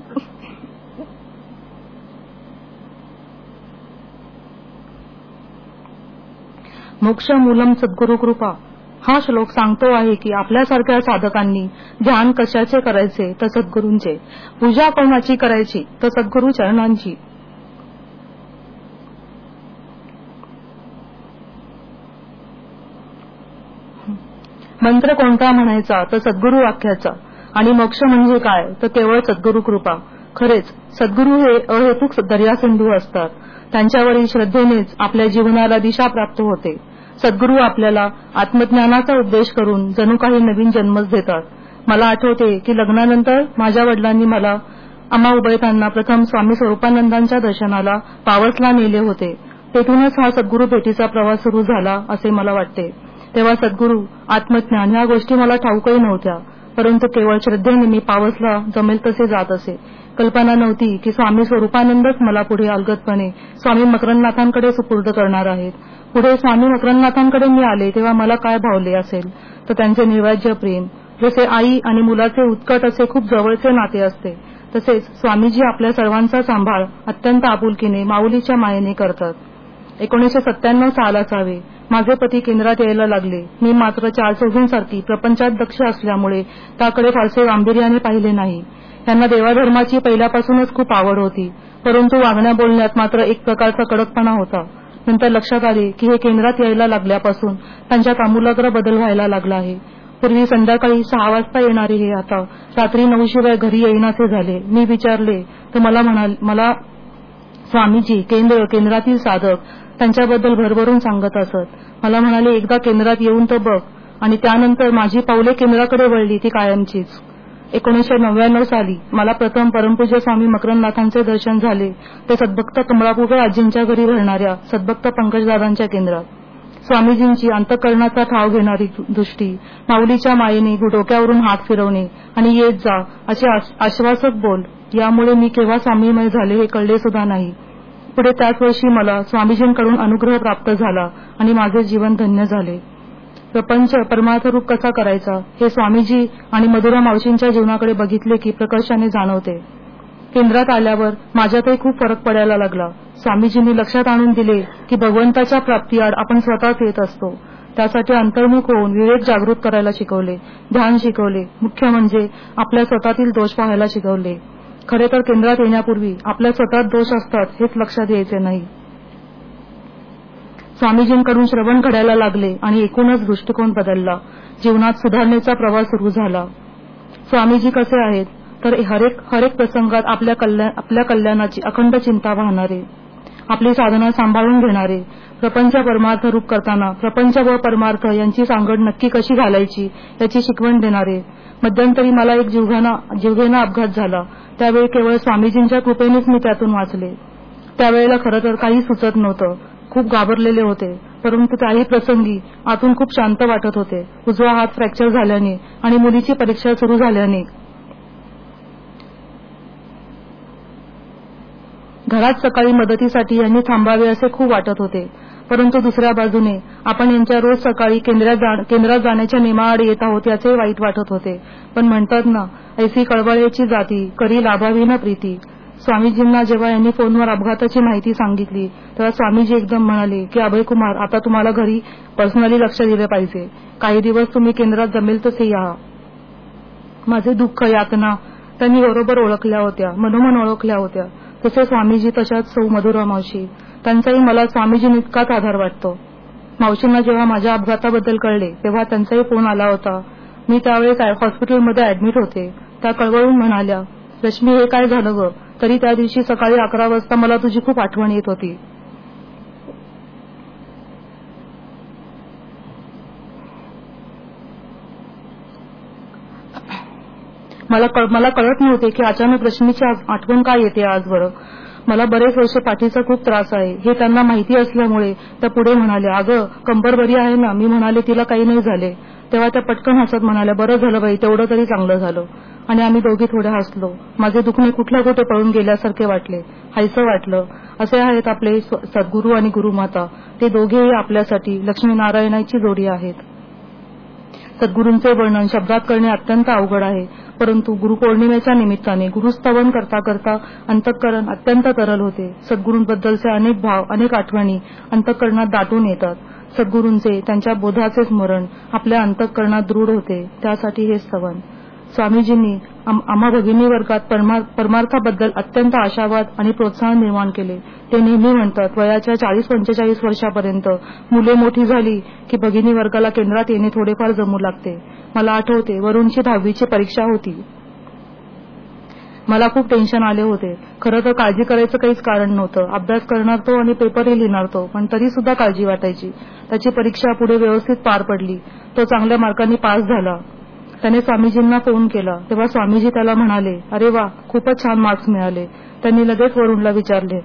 मोक्षमूलम सद्गुरुकृपा. हा श्लोक सांगतो आहे की आपल्यासारख्या साधकांनी ध्यान कशाचे करायचे तर सद्गुरूंचे, पूजा कोणाची करायची तर सद्गुरू चरणांची. मंत्र कोणता म्हणायचा तर सद्गुरू वाक्याचा. आणि मोक्ष म्हणजे काय तर केवळ सद्गुरू कृपा. खरेच सद्गुरू हे अहेतुक दर्यासिंधू असतात. त्यांच्यावरील श्रद्धेनेच आपल्या जीवनाला दिशा प्राप्त होते. सद्गुरू आपल्याला आत्मज्ञानाचा उपदेश करून जणू काही नवीन जन्मच देतात. मला आठवते की लग्नानंतर माझ्या वडिलांनी मला आम्हा उभयतांना प्रथम स्वामी स्वरूपानंदांच्या दर्शनाला पावसला नेले होते. तेथूनच हा सद्गुरू भेटीचा प्रवास सुरू झाला असे मला वाटते. तेव्हा सद्गुरू आत्मज्ञान ह्या गोष्टी मला ठाऊकही नव्हत्या, परंतु केवळ श्रद्धेने मी पावसला जमेल तसे जात असे. कल्पना नव्हती की स्वामी स्वरूपानंदच मला पुढे अलगदपणे स्वामी मकरंदनाथांकडे सुपूर्द करणार आहेत. पुढे स्वामी मकरंदनाथांकडे मी आले तेव्हा मला काय भावले असेल तर त्यांचे निर्वाज्य प्रेम. जसे आई आणि मुलाचे उत्कट असे खूप जवळचे नाते असते, तसेच स्वामीजी आपल्या सर्वांचा सांभाळ अत्यंत आपुलकीने माऊलीच्या मायेने करतात. एकोणीसशे सत्त्याण्णव साल असावे. माझे पती केंद्रात यायला लागले. मी मात्र चार चौघींसारखी प्रपंचात दक्ष असल्यामुळे त्याकडे फारसे गांभीर्याने पाहिले नाही. त्यांना देवाधर्माची पहिल्यापासूनच खूप आवड होती, परंतु वागण्या बोलण्यात मात्र एक प्रकारचा कडकपणा होता. नंतर लक्षात आले की हे केंद्रात यायला लागल्यापासून त्यांच्यात आमूलाग्र बदल व्हायला लागला आहे. पूर्वी संध्याकाळी सहा वाजता येणारे हे आता रात्री नऊ शिवाय घरी येईनासे झाले. मी विचारले तर मला म्हणाले मला स्वामीजी केंद्र केंद्रातील साधक त्यांच्याबद्दल भरभरून सांगत असत. मला म्हणाले एकदा केंद्रात येऊन तर बघ. आणि त्यानंतर माझी पावले केंद्राकडे वळली ती कायमचीच. एकोणीसशे नव्याण्णव साली मला प्रथम परमपूज्य स्वामी मकरंदनाथांचे दर्शन झाले ते सद्भक्त कमळापुबे आजींच्या घरी राहणाऱ्या सद्भक्त पंकजदादांच्या केंद्रात. स्वामीजींची अंतःकरणाचा ठाव घेणारी दृष्टी, माऊलीच्या मायेने डोक्यावरून हात फिरवणे आणि येत जा असे आश्वासक बोल यामुळे मी केव्हा स्वामीमय झाले हे कळले सुद्धा नाही. पुढे त्याच वर्षी मला स्वामीजींकडून अनुग्रह प्राप्त झाला आणि माझे जीवन धन्य झाले. प्रपंच परमार्थरूप कसा करायचा हे स्वामीजी आणि मधुरा मावशींच्या जीवनाकडे बघितले की प्रकर्षाने जाणवते. केंद्रात आल्यावर माझ्यातही खूप फरक पडायला लागला. स्वामीजींनी लक्षात आणून दिले की भगवंताच्या प्राप्तीआड आपण स्वतःच येत असतो. त्यासाठी अंतर्मुख होऊन विवेक जागृत करायला शिकवले, ध्यान शिकवले, मुख्य म्हणजे आपल्या स्वतःतील दोष पाहायला शिकवले. खरे तर केंद्रात येण्यापूर्वी आपल्या स्वतःत दोष असतात हेच लक्षात यायचे नाही. स्वामीजींकडून श्रवण घडायला लागले आणि एकूणच दृष्टिकोन बदलला. जीवनात सुधारणेचा प्रवास सुरू झाला. स्वामीजी कसे आहेत तर हरेक हरेक प्रसंगात आपल्या कल्याण आपल्या कल्याणाची अखंड चिंता वाहणारे, आपली साधना सांभाळून घेणारे, प्रपंच परमार्थ रूप करताना प्रपंच व परमार्थ यांची सांगड नक्की कशी घालायची याची शिकवण देणारे. मध्यंतरी मला एक जीवघेणा जीवघेणा अपघात झाला. त्यावेळी केवळ स्वामीजींच्या कृपेनेच मी त्यातून वाचले. त्यावेळेला खरं तर काही सुचत नव्हतं. खूप घाबरलेले होते, परंतु त्याही प्रसंगी आतून खूप शांत वाटत होते. उजवा हात फ्रॅक्चर झाल्याने आणि मुलीची परीक्षा सुरू झाल्याने घरात सकाळी मदतीसाठी यांनी थांबावे असे खूप वाटत होते. परंतु दुसऱ्या बाजूने आपण यांच्या रोज सकाळी केंद्रात जाण्याच्या नियमाआड येत आहोत याचे वाईट वाटत होते. पण म्हणतात ना, ऐसी कळवळ्याची जाती करी लाभावी न प्रीती. स्वामीजींना जेव्हा यांनी फोनवर अपघाताची माहिती सांगितली तेव्हा स्वामीजी एकदम म्हणाले की अभयकुमार, आता तुम्हाला घरी पर्सनली लक्ष दिले पाहिजे. काही दिवस तुम्ही केंद्रात जमेल तसे या. माझे दुःख यातना त्यांनी बरोबर ओळखल्या होत्या, मनोमन ओळखल्या होत्या. तसे स्वामीजी तशाच सौ मधुरा मावशी, त्यांचाही मला स्वामीजींइतकाच आधार वाटतो. मावशींना जेव्हा माझ्या अपघाताबद्दल कळले तेव्हा त्यांचाही फोन आला होता. मी त्यावेळेस हॉस्पिटलमध्ये ऍडमिट होते. त्या कळवळून म्हणाल्या, रश्मी हे काय झालं ग? तरी त्या दिवशी सकाळी अकरा वाजता मला तुझी खूप आठवण येत होती. मला मला कळत नव्हते की अचानक रश्मीची आठवण काय येते आज बरं. मला बरेच वर्ष पाठीचा खूप त्रास आहे हे त्यांना माहिती असल्यामुळे त्या पुढे म्हणाल्या, अगं कंबर बरी आहे ना? मी म्हणाले तिला काही नाही झाले. तेव्हा त्या पटकन हसत म्हणाल्या, बरं झालं बाई, तेवढं तरी चांगलं झालं. आणि आम्ही दोघी थोडे हसलो. माझे दुखणे कुठल्या कुठे पळून गेल्यासारखे वाटले, हायसं वाटलं. असे आहेत आपले सद्गुरू आणि गुरुमाता, ते दोघेही आपल्यासाठी लक्ष्मीनारायणाची जोडी आहेत. सद्गुरूंचे वर्णन शब्दात करणे अत्यंत अवघड आहे, परंतु गुरुपौर्णिमेच्या निमित्ताने गुरुस्तवन करता करता अंतःकरण अत्यंत तरल होते. सद्गुरूंबद्दलचे अनेक भाव, अनेक आठवणी अंतःकरणात दाटून येतात. सद्गुरूंचे, त्यांच्या बोधाचे स्मरण आपल्या अंतःकरणात दृढ होते. त्यासाठी हे स्तवन. स्वामीजींनी आम्हा भगिनी वर्गात परमार्थाबद्दल अत्यंत आशावाद आणि प्रोत्साहन निर्माण केले. ते नेहमी म्हणतात, वयाच्या चाळीस पंचेचाळीस वर्षापर्यंत मुले मोठी झाली की भगिनी वर्गाला केंद्रात येणे थोडेफार जमू लागते. मला आठवते, वरुणची दहावीची परीक्षा होती. मला खूप टेन्शन आले होते. खरं तर काळजी करायचं काहीच कारण नव्हतं. अभ्यास करणार तो आणि पेपरही लिहिणार तो, पण तरी सुद्धा काळजी वाटायची. त्याची परीक्षा पुढे व्यवस्थित पार पडली. तो चांगल्या मार्कांनी पास झाला. त्याने स्वामीजींना फोन केला. तेव्हा स्वामीजी त्याला म्हणाले, अरे वा, खूपच छान मार्क्स मिळाले. त्यांनी लगेच वरुणला विचारले,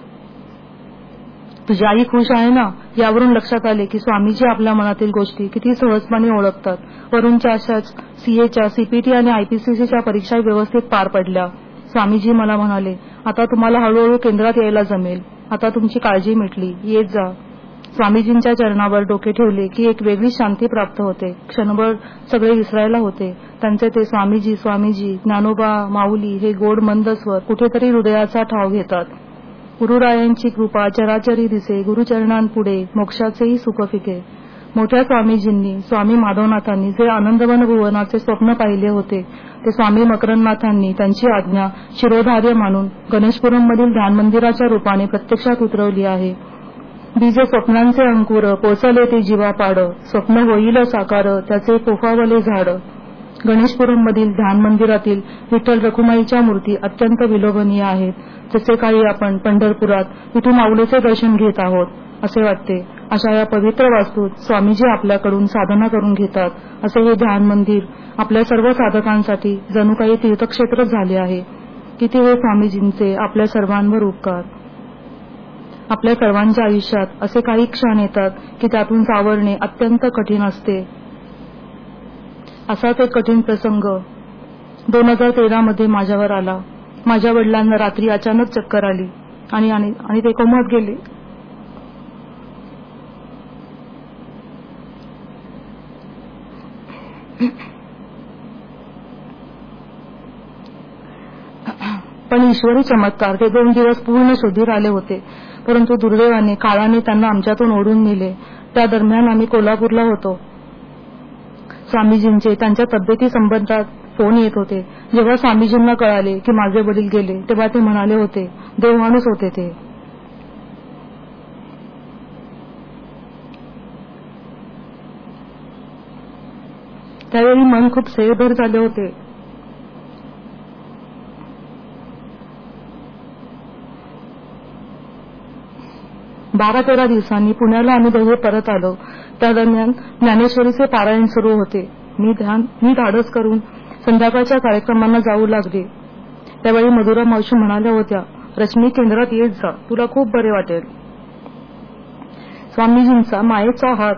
तुझी आई खुश आहे ना? यावरून लक्षात आले की स्वामीजी आपल्या मनातील गोष्टी किती सहजपणे ओळखतात. वरुणच्या अशाच सीएच्या, सीपीटी आणि आयपीसीसीच्या परीक्षा व्यवस्थित पार पडल्या. स्वामीजी मला म्हणाले, आता तुम्हाला हळूहळू केंद्रात यायला जमेल. आता तुमची काळजी मिटली, येत जा. स्वामीजींच्या चरणावर डोके ठेवले की एक वेगळी शांती प्राप्त होते. क्षणभर सगळे विसरायला होते. त्यांचे ते स्वामीजी स्वामीजी, ज्ञानोबा, माऊली हे गोड मंद स्वर कुठेतरी हृदयाचा ठाव घेतात. गुरुरायांची कृपा चराचरी दिसे, गुरुचरणांपुढे मोक्षाचेही सुख फिके. मोठ्या स्वामीजींनी, स्वामी माधवनाथांनी जे आनंदवन भुवनाचे स्वप्न पाहिले होते, ते स्वामी मकरंदनाथांनी त्यांची आज्ञा शिरोधार्य मानून गणेशपुरममधील ध्यान मंदिराच्या रूपाने प्रत्यक्षात उतरवली आहे. बीजे स्वप्नांचे अंकुर, पोचले ते जीवापाड, स्वप्न होईल साकार, त्याचे फोफावले झाड. गणेशपुरममधील ध्यान मंदिरातील विठ्ठल रखुमाईच्या मूर्ती अत्यंत विलोभनीय आहेत. जसे काही आपण पंढरपुरात विठू माऊलीचे दर्शन घेत आहोत असे वाटते. अशा या पवित्र वास्तूत स्वामीजी आपल्याकडून साधना करून घेतात. असे हे ध्यान मंदिर आपल्या सर्व साधकांसाठी जणू काही तीर्थक्षेत्रच झाले आहे. किती हे स्वामीजींचे आपल्या सर्वांवर उपकार. आपल्या सर्वांच्या आयुष्यात असे काही क्षण येतात की त्यातून सावरणे अत्यंत कठीण असते. असाच एक कठीण प्रसंग दोन हजार तेरा मध्ये माझ्यावर आला. माझ्या वडिलांना रात्री अचानक चक्कर आली आणि आणि ते कोमात गेले. पण ईश्वरी चमत्कार, ते दोन दिवस पूर्ण शुद्धीर आले होते. परंतु दुर्दैवाने काळाने त्यांना आमच्यातून ओढून नेले. त्या दरम्यान आम्ही कोल्हापूरला होतो. स्वामीजींचे त्यांच्या तब्येती संबंधात फोन येत होते. जेव्हा स्वामीजींना कळाले की माझे वडील गेले, तेव्हा ते म्हणाले होते, देव माणूस होते ते. त्यावेळी मन खूप सेरभर झाले होते. बारा तेरा दिवसांनी पुण्याला आम्ही दोघे परत आलो. त्या दरम्यान ज्ञानेश्वरीचे पारायण सुरू होते. मी ध्यान मी धाडस करून संध्याकाळच्या कार्यक्रमांना जाऊ लागले. त्यावेळी मधुरा मावशी म्हणाल्या होत्या, रश्मी केंद्रात येत जा, तुला खूप बरे वाटेल. स्वामीजींचा मायेचा हात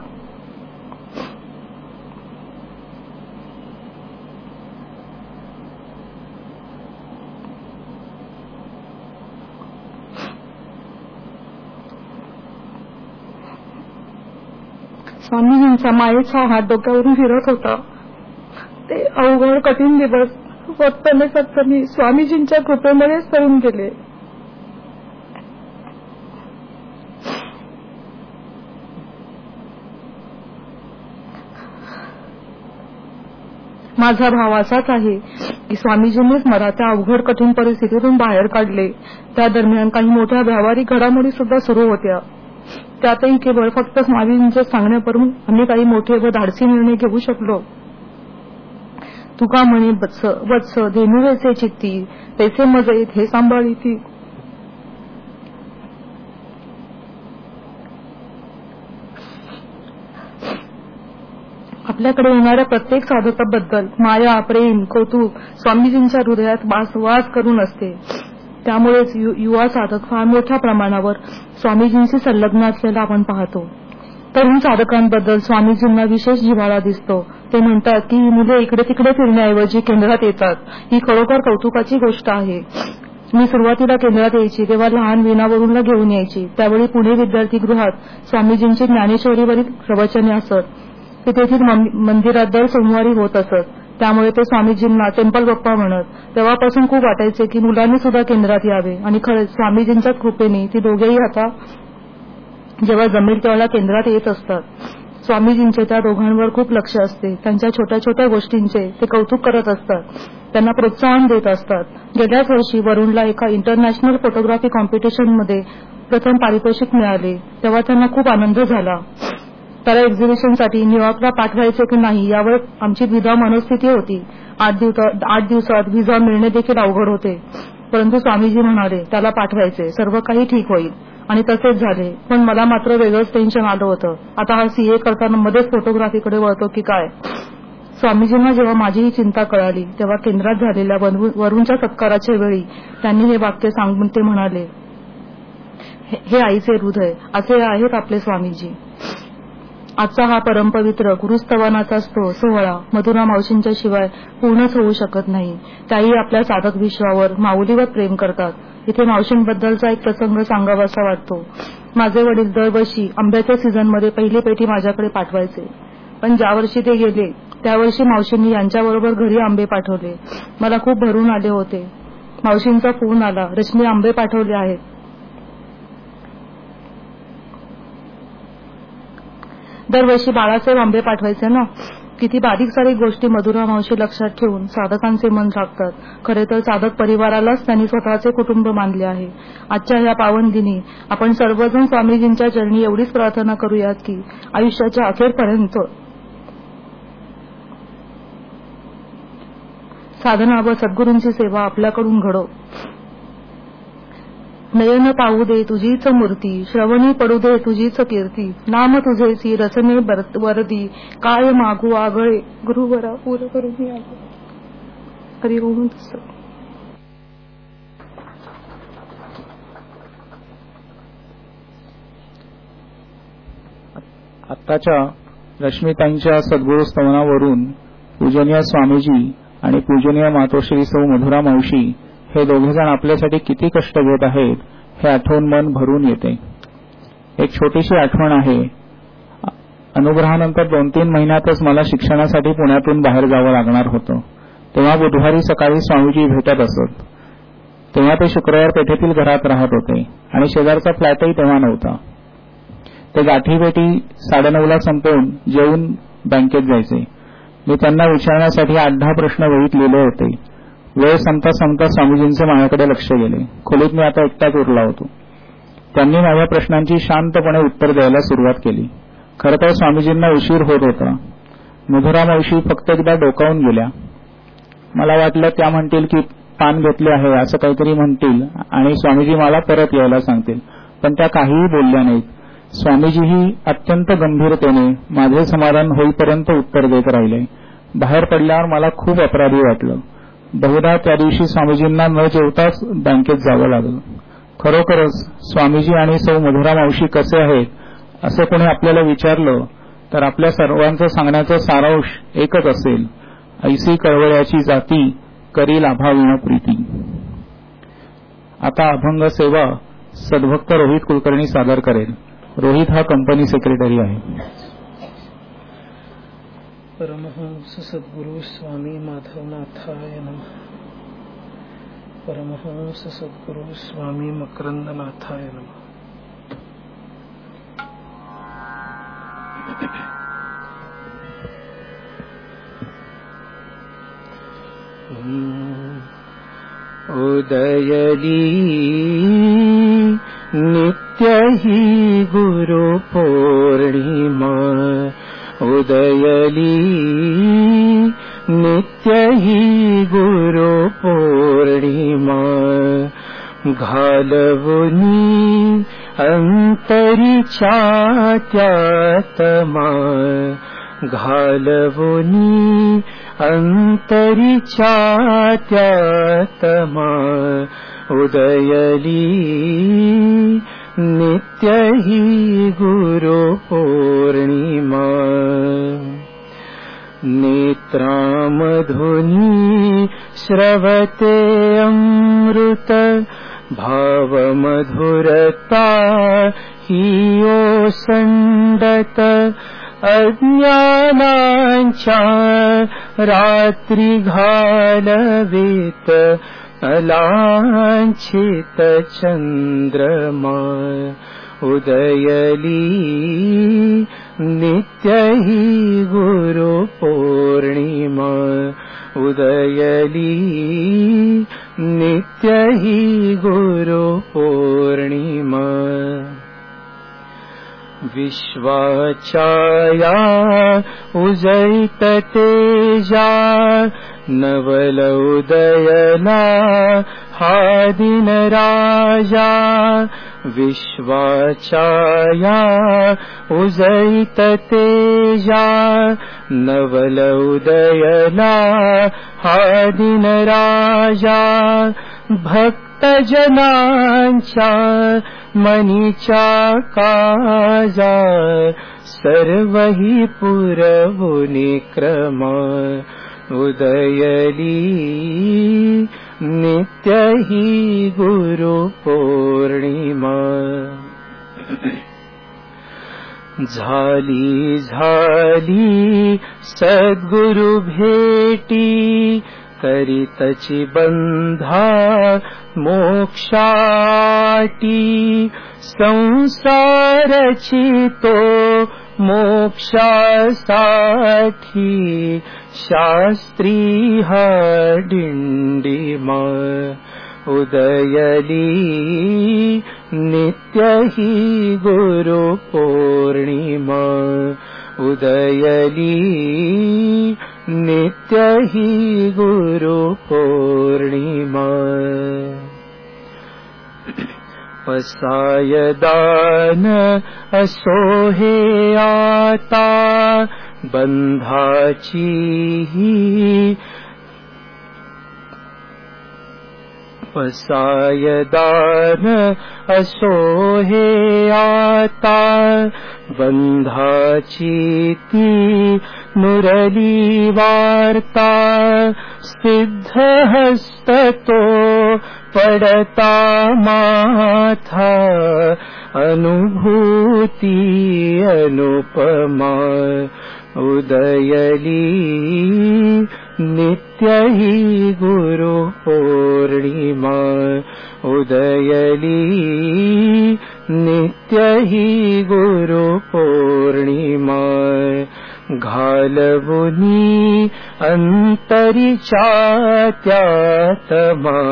स्वामीजींचा मायेचा हात डोक्यावरून फिरत होता. ते अवघड कठीण दिवस फक्तने फक्त मी स्वामीजींच्या कृपेमुळेच करून गेले. माझा भाव असाच आहे की स्वामीजींनीच मला त्या अवघड कठीण परिस्थितीतून बाहेर काढले. त्या दरम्यान काही मोठ्या व्यावहारिक घडामोडी सुद्धा सुरू होत्या. त्यातही केवळ फक्त स्वामीजींचे सांगण्यावरून आम्ही काही मोठे व धाडसी निर्णय घेऊ शकलो. तुका म्हणे वत्स वत्स धेनुवेचे चित्ती, पैसे मजईत हे सांभाळीती. आपल्याकडे येणाऱ्या प्रत्येक साधकाबद्दल माया, प्रेम, कौतुक स्वामीजींच्या हृदयात वास वास करून असते. त्यामुळेच युवा साधक फार मोठ्या प्रमाणावर स्वामीजींशी संलग्न असलेला आपण पाहतो. तरुण साधकांबद्दल स्वामीजींना विशेष जिव्हाळा दिसतो. ते म्हणतात की ही मुले इकडे तिकडे फिरण्याऐवजी केंद्रात येतात. ही खरोखर कौतुकाची गोष्ट आहे. मी सुरुवातीला केंद्रात यायची तेव्हा लहान वीणावरूनला घेऊन यायची. त्यावेळी पुणे विद्यार्थीगृहात स्वामीजींची ज्ञानेश्वरीवरील प्रवचने असत. ते तेथील मंदिरात दर सोमवारी होत असत. त्यामुळे ते स्वामीजींना टेम्पल बाप्पा म्हणत. तेव्हापासून खूप वाटायचे की मुलांनी सुद्धा केंद्रात यावे. आणि खरंच स्वामीजींच्या कृपेने ती दोघेही आता जेव्हा जमेल तेव्हा केंद्रात येत असतात. स्वामीजींचे त्या दोघांवर खूप लक्ष असते. त्यांच्या छोट्या छोट्या गोष्टींचे ते कौतुक करत असतात. त्यांना प्रोत्साहन देत असतात. गेल्याच वर्षी वरुणला एका इंटरनॅशनल फोटोग्राफी कॉम्पिटिशनमध्ये प्रथम पारितोषिक मिळाले. तेव्हा त्यांना खूप आनंद झाला. त्याला एक्झिबिशनसाठी न्यूयॉर्कला पाठवायचे की नाही यावर आमची द्विधा मनस्थिती होती. आठ दिवसात आठ दिवसात व्हिसा मिळणे देखील अवघड होते. परंतु स्वामीजी म्हणाले त्याला पाठवायचे, सर्व काही ठीक होईल. आणि तसेच झाले. पण मला मात्र वेगळंच टेन्शन आलं होतं. आता हा सीए करताना मध्येच फोटोग्राफीकडे वळतो की काय. स्वामीजींना जेव्हा माझी ही चिंता कळाली तेव्हा केंद्रात झालेल्या वरुणच्या सत्काराच्या वेळी त्यांनी हे वाक्य सांगून ते म्हणाले, हे आईचे हृदय. असे आहेत आपले स्वामीजी. आजचा हा परमपवित्र गुरुस्तवानाचा सोहळा मधुरा मावशींच्या शिवाय पूर्णच होऊ शकत नाही. त्याही आपल्या साधक विश्वावर माऊलीवर प्रेम करतात. इथे मावशींबद्दलचा एक प्रसंग सांगावासा वाटतो. माझे वडील दरवर्षी आंब्याच्या सीझनमध्ये पहिली पेटी माझ्याकडे पाठवायचे. पण ज्या वर्षी ते गेले त्या वर्षी मावशींनी यांच्याबरोबर घरी आंबे पाठवले. मला खूप भरून आले होते. मावशींचा फोन आला, रश्मी आंबे पाठवले आहेत. दरवर्षी बाळासाहेब आंबे पाठवायचे ना. किती बारीक सारीक गोष्टी मधुरा मावशी लक्षात ठेवून साधकांचे मन राखतात. खरे तर साधक परिवारालाच त्यांनी स्वतःचे कुटुंब मानले आहे. आजच्या ह्या पावन दिनी आपण सर्वजण स्वामीजींच्या चरणी एवढीच प्रार्थना करूयात की आयुष्याच्या अखेरपर्यंत साधना व सद्गुरूंची सेवा आपल्याकडून घडो. नयन पाहू दे तुझीच मूर्ती, श्रवणी पडू दे तुझीच कीर्ती. नाम तुझेची रचने वरदी, काय मागू आगळे गुरुवरा पूर करून आगळे. हरी ओम. आत्ताच्या रश्मिताईंच्या सद्गुरू स्तवनावरून पूजनीय स्वामीजी आणि पूजनीय मातोश्री सौ मधुरा मावशी हे दोघे जण आपल्यासाठी किती कष्ट घेत आहेत हे आठवून मन भरून येते. एक छोटीशी आठवण आहे. अनुग्रहानंतर दोन तीन महिन्यातच मला शिक्षणासाठी पुण्यातून बाहेर जावं लागणार होतं. तेव्हा बुधवारी सकाळी स्वामीजी भेटत असत. तेव्हा ते शुक्रवार पेठेतील घरात राहत होते आणि शेजारचा फ्लॅटही तेव्हा नव्हता. ते गाठीभेटी साडेनऊला संपवून जेवून बँकेत जायचे. मी त्यांना विचारण्यासाठी आठ दहा प्रश्न वहीत लिहिले होते. वेळ संपता संपता स्वामीजींचे माझ्याकडे लक्ष गेले. खोलीत मी आता एकटाच उरला होतो. त्यांनी माझ्या प्रश्नांची शांतपणे उत्तर द्यायला सुरुवात केली. खरं तर स्वामीजींना उशीर होत होता. मधुरा मावशी फक्त एकदा डोकावून गेल्या. मला वाटलं त्या म्हणतील की पान घेतले आहे असं काहीतरी म्हणतील आणि स्वामीजी मला परत यायला सांगतील. पण त्या काहीही बोलल्या नाहीत. स्वामीजीही अत्यंत गंभीरतेने माझे समाधान होईपर्यंत उत्तर देत राहिले. बाहेर पडल्यावर मला खूप अपराधी वाटलं. बहुधा त्या दिवशी स्वामीजींना न जेवताच बँकेत जावं लागलं. खरोखरच स्वामीजी आणि सौ मधुरा मावशी कसे आहेत असं कोणी आपल्याला विचारलं तर आपल्या सर्वांचं सांगण्याचं सारांश एकच असेल, ऐसी कळवळ्याची जाती करी लाभाविण प्रीती. आता अभंग सेवा सद्भक्त रोहित कुलकर्णी सादर करेल. रोहित हा कंपनी सेक्रेटरी आहे. परमहंस सद्गुरु स्वामी माधवनाथाय नमः. परमहंस सद्गुरु स्वामी मकरंदनाथाय नमः. उदयली नित्य ही गुरु पौर्णिमा, उदयली नित्य ही गुरु पौर्णिमा. घालवुनी अंतरीच्या त्यातमा, घालवुनी अंतरीच्या त्यातमा. उदयली नित्य ही गुरु पौर्णिमा. नेत्रामधुनी श्रवते अमृत, भावमधुरता ही ओसंडत. अज्ञानांच्या रात्री घालवेत अलांछित चंद्रमा उदयली नित्य ही गुरु पौर्णिमा उदयली नित्य ही गुरु पौर्णिमा विश्वाच्या उजळीत तेजा नवल उदयला हा दिन राजा विश्वाच्या उजळीत तेजा नवल उदयला हा दिन राजा भक्त जनांच्या मनीच्या काजा सर्वही पुरवुनी क्रम उदयली नित्य ही गुरु पौर्णिमा झाली झाली सद्गुरु भेटी करीतची बंधा मोक्षाटी संसारची तो मोक्षासाठी शास्त्री हा डिंडिमा उदयली नित्य ही गुरु पौर्णिमा उदयली नित्य ही गुरु पौर्णिमा पसायदान असो हे आता बंधाची ही पसायदान असो हे आता बंधाची ती नुरली वार्ता सिद्ध हस्त तो पडता माथा अनुभूती अनुपमा उदयली नित्य ही गुरु पौर्णिमा उदयली नित्य ही गुरु पौर्णिमा घालवुनी अंतरीच्या त्यातमा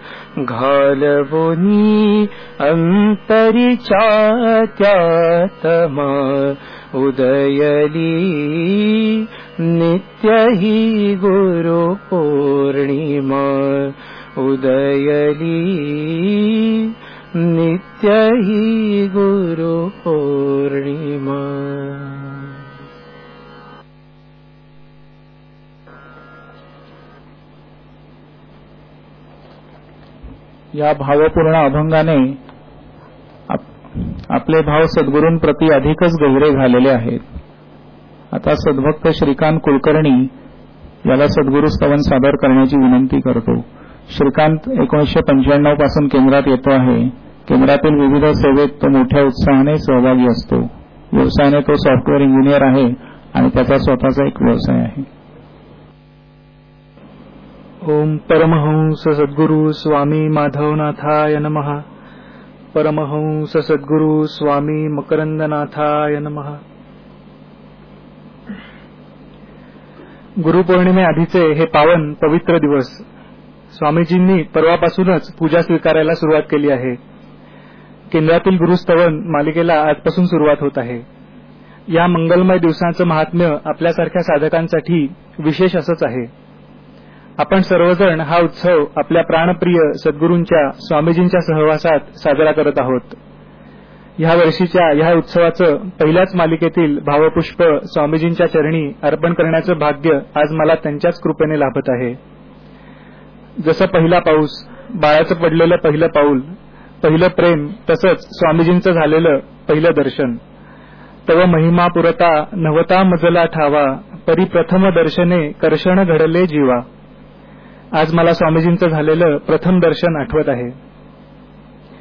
घालवुनी अंतरीच्या त्यातमा उदयली नित्य ही गुरु पौर्णिमा उदयली नित्य ही गुरु पौर्णिमा या भावपूर्ण अभंगाने आपले भाव सद्गुरूंप्रती अधिकच गहिरे झालेले आहेत. आता सद्भक्त श्रीकांत कुलकर्णी याला सद्गुरू स्तवन सादर करण्याची विनंती करतो. श्रीकांत एकोणीसशे पंच्याण्णव पासून केंद्रात येतो आहे. केंद्रातील विविध सेवेत तो मोठ्या उत्साहाने सहभागी असतो. व्यवसायाने तो सॉफ्टवेअर इंजिनियर आहे आणि त्याचा स्वतःचा एक व्यवसाय आहे. ओम परमहंस सद्गुरु स्वामी माधवनाथाय नमः. परमहंस सद्गुरु स्वामी मकरंदनाथाय नमः. गुरुपौर्णिमेआधीचे हे पावन पवित्र दिवस स्वामीजींनी परवापासूनच पूजा स्वीकारायला सुरुवात केली आहे. केंद्रातील गुरुस्तवन मालिकेला आजपासून सुरुवात होत आहे. या मंगलमय दिवसांचं महात्म्य आपल्यासारख्या साधकांसाठी विशेष असंच आहे. आपण सर्वजण हा उत्सव आपल्या प्राणप्रिय सद्गुरूंच्या स्वामीजींच्या सहवासात साजरा करत आहोत. ह्या वर्षीच्या ह्या उत्सवाचं पहिल्याच मालिकेतील भावपुष्प स्वामीजींच्या चरणी अर्पण करण्याचं भाग्य आज मला त्यांच्याच कृपेने लाभत आहे. जसं पहिला पाऊस, बाळाचं पडलेलं पहिलं पाऊल, पहिलं प्रेम, तसंच स्वामीजींचं झालेलं पहिलं दर्शन. तव महिमा पुरता नवता मजला ठावा, परी प्रथम दर्शने कर्षण घडले जीवा. आज मला स्वामीजींचं झालेलं प्रथम दर्शन आठवत आहे.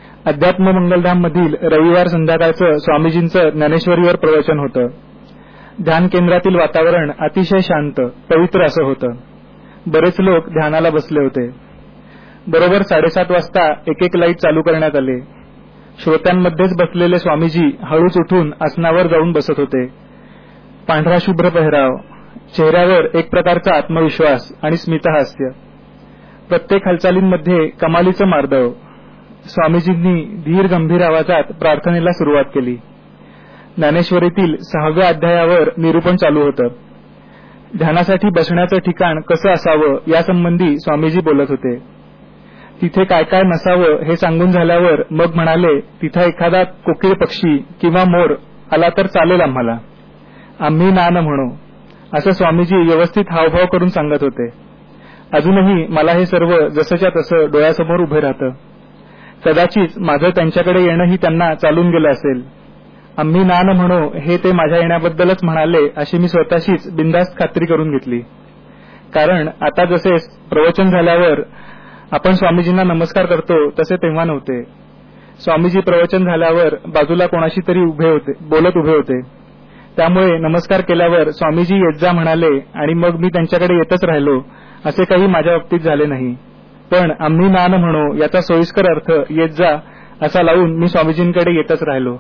अध्यात्म मंगलधाम मधील रविवार संध्याकाळचं स्वामीजींचं ज्ञानेश्वरीवर प्रवचन होतं. ध्यान केंद्रातील वातावरण अतिशय शांत पवित्र असं होतं. बरेच लोक ध्यानाला बसले होते. बरोबर साडेसात वाजता एक एक लाईट चालू करण्यात आले. श्रोत्यांमध्येच बसलेले स्वामीजी हळूच उठून आसनावर जाऊन बसत होते. पांढरा शुभ्र पेहराव, चेहऱ्यावर एक प्रकारचा आत्मविश्वास आणि स्मितहास्य, प्रत्येक हालचालींमध्ये कमालीचं मार्दव. स्वामीजींनी धीर गंभीर आवाजात प्रार्थनेला सुरुवात केली. ज्ञानेश्वरीतील सहाव्या अध्यायावर निरूपण चालू होतं. ध्यानासाठी बसण्याचं ठिकाण कसं असावं यासंबंधी स्वामीजी बोलत होते. तिथे काय काय नसावं हे सांगून झाल्यावर मग म्हणाले, तिथं एखादा कोकिळ पक्षी किंवा मोर आला तर चालेल आम्हाला, आम्ही ना न म्हणू, असं स्वामीजी व्यवस्थित हावभाव करून सांगत होते. अजूनही मला हे सर्व जसंच्या तसं डोळ्यासमोर उभे राहतं. कदाचित माझं त्यांच्याकडे येणंही त्यांना चालून गेलं असेल. आम्ही ना न म्हणू हे ते माझ्या येण्याबद्दलच म्हणाले अशी मी स्वतःशीच बिनधास्त खात्री करून घेतली. कारण आता जसे प्रवचन झाल्यावर आपण स्वामीजींना नमस्कार करतो तसे तेव्हा नव्हते. स्वामीजी प्रवचन झाल्यावर बाजूला कोणाशी तरी उभे होते बोलत उभे होते. त्यामुळे नमस्कार केल्यावर स्वामीजी येत जा म्हणाले आणि मग मी त्यांच्याकडे येतच राहिलो असे काही माझ्या बाबतीत झाले नाही. पण आम्ही ना न म्हणू याचा सोयीस्कर अर्थ येत जा असा लावून मी स्वामीजींकडे येतच राहिलो.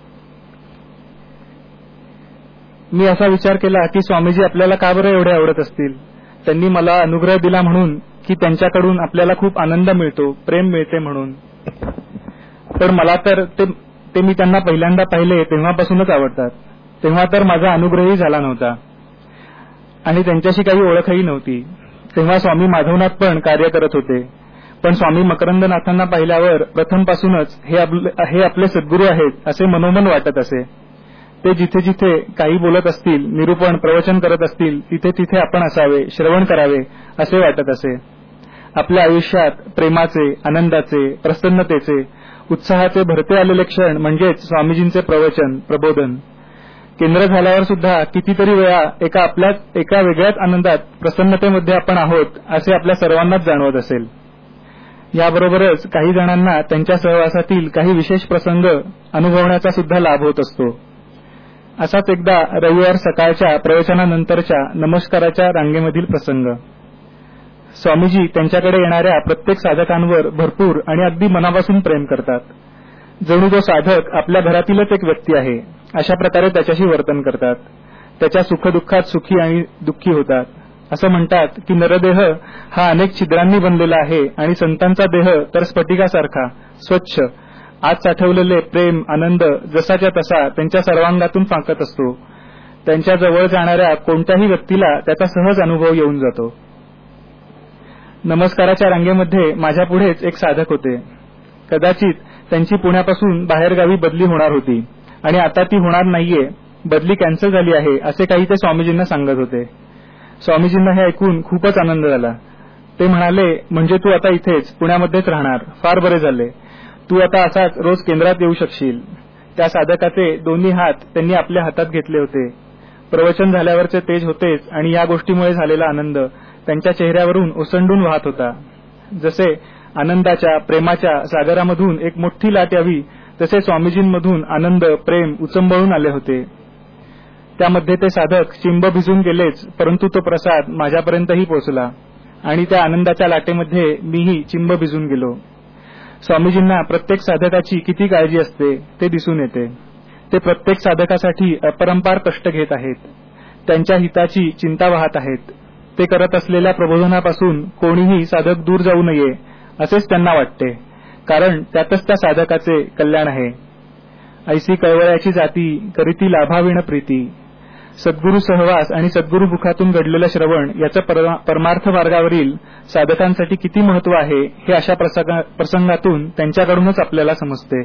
मी असा विचार केला की स्वामीजी आपल्याला का बरं एवढे आवडत असतील. त्यांनी मला अनुग्रह दिला म्हणून की त्यांच्याकडून आपल्याला खूप आनंद मिळतो, प्रेम मिळते म्हणून. पण मला तर ते, ते मी त्यांना पहिल्यांदा पाहिले तेव्हापासूनच आवडतात. तेव्हा तर माझा अनुग्रहही झाला नव्हता आणि त्यांच्याशी काही ओळखही नव्हती. तेव्हा स्वामी माधवनाथ पण कार्य करत होते. पण स्वामी मकरंदनाथांना पाहिल्यावर प्रथमपासूनच हे आपले, हे आपले सद्गुरू आहेत असे मनोमन वाटत असे. ते जिथे जिथे काही बोलत असतील, निरूपण प्रवचन करत असतील, तिथे तिथे आपण असावे, श्रवण करावे असे वाटत असे. आपल्या आयुष्यात प्रेमाचे, आनंदाचे, प्रसन्नतेचे, उत्साहाचे भरते आलेले क्षण म्हणजेच स्वामीजींचे प्रवचन, प्रबोधन. केंद्र झाल्यावर सुद्धा कितीतरी वेळा एका आपल्याच एका वेगळ्याच आनंदात, प्रसन्नतेमध्ये आपण आहोत असे आपल्या सर्वांनाच जाणवत असेल. याबरोबरच काही जणांना त्यांच्या सहवासातील काही विशेष प्रसंग अनुभवण्याचा सुद्धा लाभ होत असतो. असाच एकदा रविवार सकाळच्या प्रवचनानंतरच्या नमस्काराच्या रांगेमधील प्रसंग. स्वामीजी त्यांच्याकडे येणाऱ्या प्रत्येक साधकांवर भरपूर आणि अगदी मनापासून प्रेम करतात. जणू तो साधक आपल्या घरातीलच एक व्यक्ती आहे अशा प्रकारे त्याच्याशी वर्तन करतात. त्याच्या सुखदुःखात सुखी आणि दुःखी होतात. असं म्हणतात की नरदेह हा अनेक छिद्रांनी बनलेला आहे आणि संतांचा देह तर स्फटिकासारखा स्वच्छ, आज साठवलेले प्रेम आनंद जसाच्या तसा त्यांच्या सर्वांगातून फाकत असतो. त्यांच्या जवळ जाणाऱ्या कोणत्याही व्यक्तीला त्याचा सहज अनुभव येऊन जातो. नमस्काराच्या रांगेमध्ये माझ्या पुढेच एक साधक होते. कदाचित त्यांची पुण्यापासून बाहेरगावी बदली होणार होती आणि आता ती होणार नाहीये, बदली कॅन्सल झाली आहे असे काही ते स्वामीजींना सांगत होते. स्वामीजींना हे ऐकून खूपच आनंद झाला. ते म्हणाले, म्हणजे तू आता इथेच पुण्यामध्येच राहणार, फार बरे झाले. तू आता असाच रोज केंद्रात येऊ शकशील. त्या साधकाचे दोन्ही हात त्यांनी आपल्या हातात घेतले होते. प्रवचन झाल्यावरचे तेज होतेच आणि या गोष्टीमुळे झालेला आनंद त्यांच्या चेहऱ्यावरून ओसंडून वाहत होता. जसे आनंदाच्या प्रेमाच्या सागरामधून एक मोठी लाट यावी तसे स्वामीजींमधून आनंद प्रेम उचंबळून आले होते. त्यामध्ये ते साधक चिंब भिजून गेलेच, परंतु तो प्रसाद माझ्यापर्यंतही पोहोचला आणि त्या आनंदाच्या लाटेमध्ये मीही चिंब भिजून गेलो. स्वामीजींना प्रत्येक साधकाची किती काळजी असते ते दिसून येते. ते प्रत्येक साधकासाठी अपरंपार कष्ट घेत आहेत. त्यांच्या हिताची चिंता वाहत आहेत. ते करत असलेल्या प्रबोधनापासून कोणीही साधक दूर जाऊ नये असेच त्यांना वाटते, कारण त्यातच त्या साधकाचे कल्याण आहे. ऐसी कळवळ्याची जाती करीती लाभाविण प्रीती. सद्गुरू सहवास आणि सद्गुरू मुखातून घडलेलं श्रवण याचं परमार्थ मार्गावरील साधकांसाठी किती महत्व आहे हे अशा प्रसंगातून त्यांच्याकडूनच आपल्याला समजते.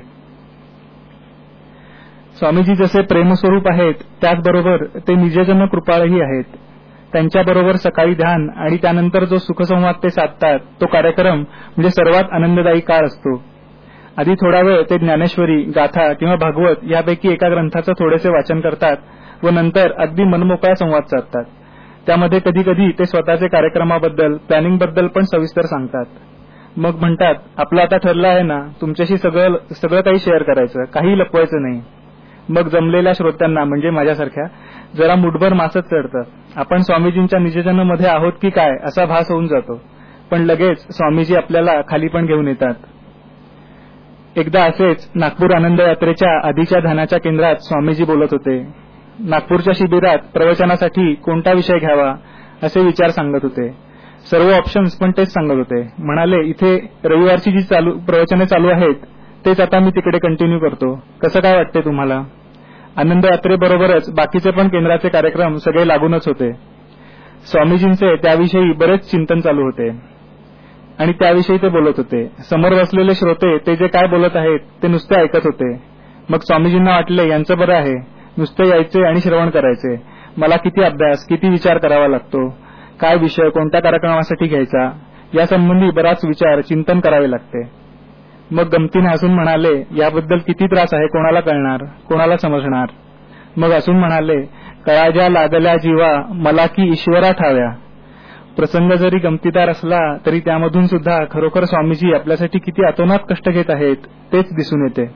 स्वामीजी जसे प्रेमस्वरूप आहेत त्याचबरोबर ते निजजन कृपाळही आहेत. त्यांच्याबरोबर सकाळी ध्यान आणि त्यानंतर जो सुखसंवाद ते साधतात तो कार्यक्रम म्हणजे सर्वात आनंददायी काळ असतो. आधी थोडा वेळ ते ज्ञानेश्वरी, गाथा किंवा भागवत यापैकी एका ग्रंथाचं थोडेसे वाचन करतात व नंतर अगदी मनमोकळा संवाद साधतात. त्यामध्ये कधी कधी ते स्वतःचे कार्यक्रमाबद्दल, प्लॅनिंगबद्दल पण सविस्तर सांगतात. मग म्हणतात, आपलं आता ठरलं आहे ना, तुमच्याशी सगळं सगळं काही शेअर करायचं, काही लपवायचं नाही. मग जमलेल्या श्रोत्यांना म्हणजे माझ्यासारख्या जरा मुठभर मासच चढतं. आपण स्वामीजींच्या निजजनामध्ये आहोत की काय असा भास होऊन जातो. पण लगेच स्वामीजी आपल्याला खाली पण घेऊन येतात. एकदा असेच नागपूर आनंद यात्रेच्या आधीच्या ध्यानाच्या केंद्रात स्वामीजी बोलत होते. नागपूरच्या शिबिरात प्रवचनासाठी कोणता विषय घ्यावा असे विचार सांगत होते. सर्व ऑप्शन्स पण तेच सांगत होते. म्हणाले, इथे रविवारची जी चालू प्रवचने चालू आहेत तेच आता मी तिकडे कंटिन्यू करतो. कसं काय वाटते तुम्हाला? आनंद यात्रेबरोबरच बाकीचे पण केंद्राचे कार्यक्रम सगळे लागूनच होते. स्वामीजींचे त्याविषयी बरेच चिंतन चालू होते आणि त्याविषयी ते बोलत होते. समोर बसलेले श्रोते ते जे काय बोलत आहेत ते नुसते ऐकत होते. मग स्वामीजींना वाटले, यांचं बरं आहे, नुसते यायचे आणि श्रवण करायचे. मला किती अभ्यास, किती विचार करावा लागतो, काय विषय कोणत्या कार्यक्रमासाठी घ्यायचा यासंबंधी बराच विचार चिंतन करावे लागते. मग गमतीने हसून म्हणाले, याबद्दल किती त्रास आहे कोणाला कळणार, कोणाला समजणार. मग हसून म्हणाले, कळाज्या लागल्या जीवा मला की ईश्वरा ठाव्या. प्रसंग जरी गमतीदार असला तरी त्यामधून सुद्धा खरोखर स्वामीजी आपल्यासाठी किती अतोनात कष्ट घेत आहेत तेच दिसून येते.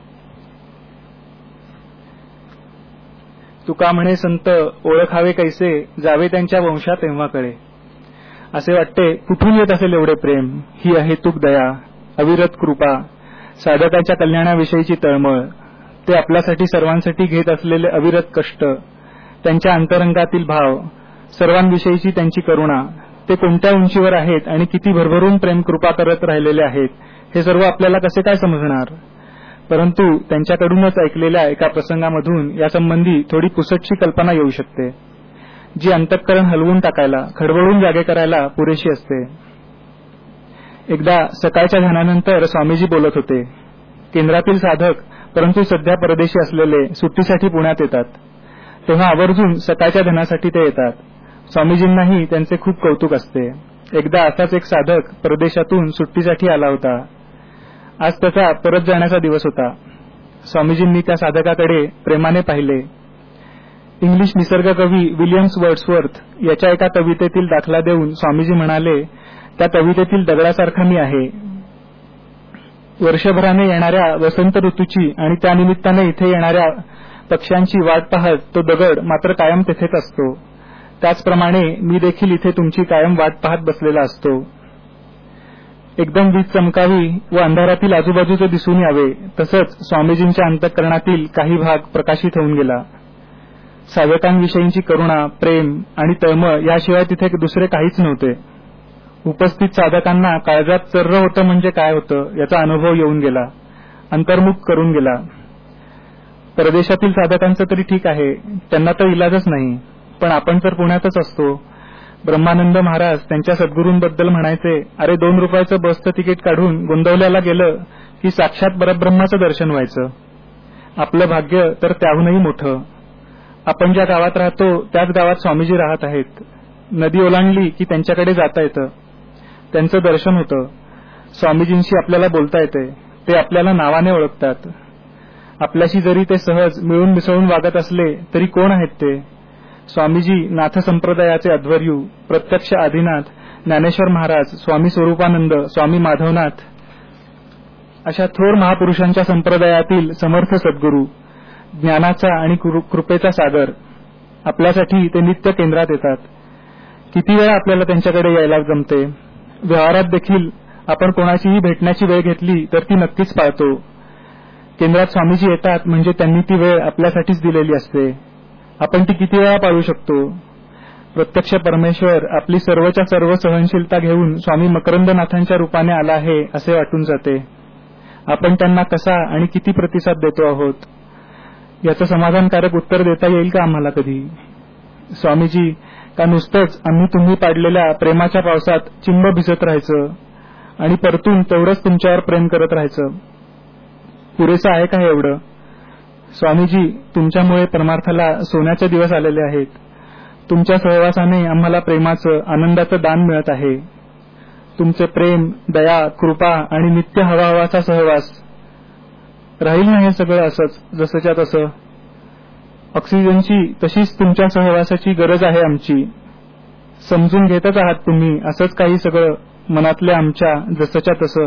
तुका म्हणे संत ओळखावे कैसे, जावे त्यांच्या वंशा तेव्हा कळे. असे वाटते, कुठून येत असेल एवढे प्रेम, ही अहेतुक दया, अविरत कृपा, साधकाच्या कल्याणाविषयीची तळमळ, ते आपल्यासाठी सर्वांसाठी घेत असलेले अविरत कष्ट, त्यांच्या अंतरंगातील भाव, सर्वांविषयीची त्यांची करुणा, ते कोणत्या उंचीवर आहेत आणि किती भरभरून प्रेम कृपा करत राहिलेले आहेत हे सर्व आपल्याला कसे काय समजणार. परंतु त्यांच्याकडूनच ऐकलेल्या एका प्रसंगामधून यासंबंधी थोडी पुसटशी कल्पना येऊ शकते, जी अंतःकरण हलवून टाकायला, खडबडून जागे करायला पुरेशी असते. एकदा सकाळच्या ध्यानानंतर स्वामीजी बोलत होते. केंद्रातील साधक परंतु सध्या परदेशी असलेले सुट्टीसाठी पुण्यात येतात. तेव्हा आवर्जून सकाळच्या ध्यानासाठी ते येतात. स्वामीजींनाही त्यांचे खूप कौतुक असते. एकदा असाच एक साधक परदेशातून सुट्टीसाठी आला होता. आज त्याचा परत जाण्याचा दिवस होता. स्वामीजींनी त्या साधकाकडे प्रेमाने पाहिले. इंग्लिश निसर्ग कवी विलियम्स वर्ड्सवर्थ याच्या एका कवितेतील दाखला देऊन स्वामीजी म्हणाले, त्या कवितेतील दगडासारखा मी आहे. वर्षभराने येणाऱ्या वसंत ऋतूची आणि त्यानिमित्ताने इथे येणाऱ्या पक्ष्यांची वाट पाहत तो दगड मात्र कायम तेथेच असतो. त्याचप्रमाणे मी देखील इथे तुमची कायम वाट पाहत बसलेला असतो. एकदम वीज चमकावी व अंधारातील आजूबाजूचे दिसून यावे, तसंच स्वामीजींच्या अंतःकरणातील काही भाग प्रकाशित होऊन गेला. साधकांविषयीची करुणा, प्रेम आणि तळमळ याशिवाय तिथे दुसरे काहीच नव्हते. उपस्थित साधकांना काळजात चर्र होतं म्हणजे काय होतं याचा अनुभव येऊन गेला, अंतर्मुख करून गेला. परदेशातील साधकांचं तरी ठीक आहे, त्यांना तर इलाजच नाही. पण आपण तर पुण्यातच असतो. ब्रह्मानंद महाराज त्यांच्या सद्गुरूंबद्दल म्हणायचे, अरे दोन रुपयाचं बसचं तिकीट काढून गोंदवल्याला गेलं की साक्षात परब्रह्माचं दर्शन व्हायचं. आपलं भाग्य तर त्याहूनही मोठं. आपण ज्या गावात राहतो त्याच गावात स्वामीजी राहत आहेत. नदी ओलांडली की त्यांच्याकडे जाता येतं, त्यांचं दर्शन होतं. स्वामीजींशी आपल्याला बोलता येते, ते आपल्याला नावाने ओळखतात. आपल्याशी जरी ते सहज मिळून मिसळून वागत असले तरी कोण आहेत ते? स्वामीजी नाथ संप्रदायाचे अध्वर्यू, प्रत्यक्ष आदिनाथ, ज्ञानेश्वर महाराज, स्वामी स्वरूपानंद, स्वामी माधवनाथ अशा थोर महापुरुषांच्या संप्रदायातील समर्थ सद्गुरू, ज्ञानाचा आणि कृपेचा सागर. आपल्यासाठी ते नित्य केंद्रात येतात. किती वेळा आपल्याला त्यांच्याकडे यायला जमते. व्यवहारात देखील आपण कोणाशीही भेटण्याची वेळ घेतली तर ती नक्कीच पाळतो. केंद्रात स्वामीजी येतात म्हणजे त्यांनी ती वेळ आपल्यासाठीच दिलेली असते. आपण ती किती वेळा पाळू शकतो. प्रत्यक्ष परमेश्वर आपली सर्वच्या सर्व सहनशीलता घेऊन स्वामी मकरंदनाथांच्या रूपाने आला आहे असे वाटून जाते. आपण त्यांना कसा आणि किती प्रतिसाद देतो आहोत याचं समाधानकारक उत्तर देता येईल का आम्हाला कधी? स्वामीजी, का नुसतंच आम्ही तुम्ही पाडलेल्या प्रेमाच्या पावसात चिंब भिजत राहायचं आणि परतून तेवढंच तुमच्यावर प्रेम करत राहायचं? पुरेसं आहे का एवढं? स्वामीजी, तुमच्यामुळे परमार्थाला सोन्याचे दिवस आलेले आहेत. तुमच्या सहवासाने आम्हाला प्रेमाचं, आनंदाचं दान मिळत आहे. तुमचे प्रेम, दया, कृपा आणि नित्य हवा हवाचा सहवास राहील ना हे सगळं असंच जसंच्या तसं? ऑक्सिजनची तशीच तुमच्या सहवासाची गरज आहे आमची. समजून घेतच आहात तुम्ही असंच काही सगळं मनातल्या आमच्या जसंच्या तसं.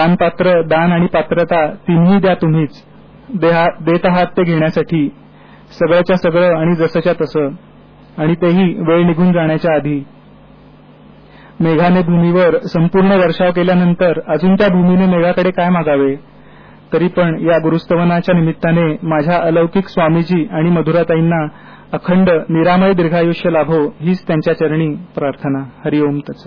दानपात्र, दान आणि पात्रता तिन्ही द्या तुम्हीच. देत आहात ते घेण्यासाठी. सगळ्याच्या सगळं आणि जसंच्या तसं, आणि तेही वेळ निघून जाण्याच्या आधी. मेघाने भूमीवर संपूर्ण वर्षाव केल्यानंतर अजून त्या भूमीने मेघाकडे काय मागावे. तरी पण या गुरुस्तवनाच्या निमित्ताने माझ्या अलौकिक स्वामीजी आणि मधुराताईंना अखंड निरामय दीर्घायुष्य लाभो हीच त्यांच्या चरणी प्रार्थना. हरिओम तत्सत.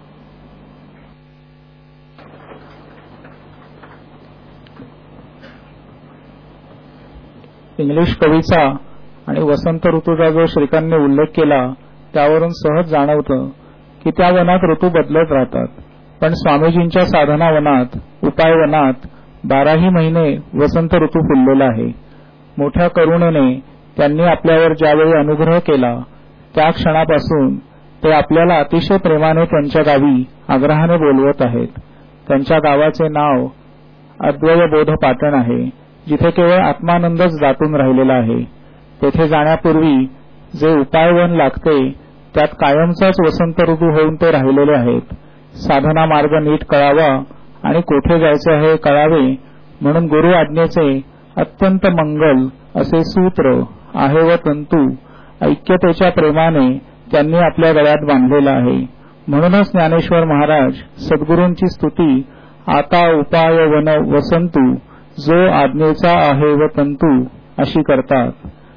इंग्लिश कवीचा आणि वसंत ऋतूचा जो श्रीकांतने उल्लेख केला त्यावरून सहज जाणवतं की त्या वनात ऋतू बदलत राहतात, पण स्वामीजींच्या साधना वनात, उपाय वनात बाराही महिने वसंत ऋतू फुललेला आहे. मोठ्या करुणेने त्यांनी आपल्यावर ज्यावेळी अनुग्रह केला त्या क्षणापासून ते आपल्याला अतिशय प्रेमाने त्यांच्या गावी आग्रहाने बोलवत आहेत. त्यांच्या गावाचे नाव अद्वैतबोध पाटण आहे, जिथे केवळ आत्मानंदच दाटून राहिलेला आहे. तेथे जाण्यापूर्वी जे उपायवन लागते त्यात कायमचाच वसंत ऋतू होऊन ते राहिलेले आहेत. साधना मार्ग नीट कळावा आणि कोठे जायचे आहे कळावे म्हणून गुरु आज्ञेचे अत्यंत मंगल असे सूत्र आहे व तंतू ऐक्यतेच्या प्रेमाने त्यांनी आपल्या गळ्यात बांधलेला आहे. म्हणूनच ज्ञानेश्वर महाराज सद्गुरूंची स्तुती आता उपाय वन वसंतू जो आज्ञेचा आहे व तंतू अशी करतात.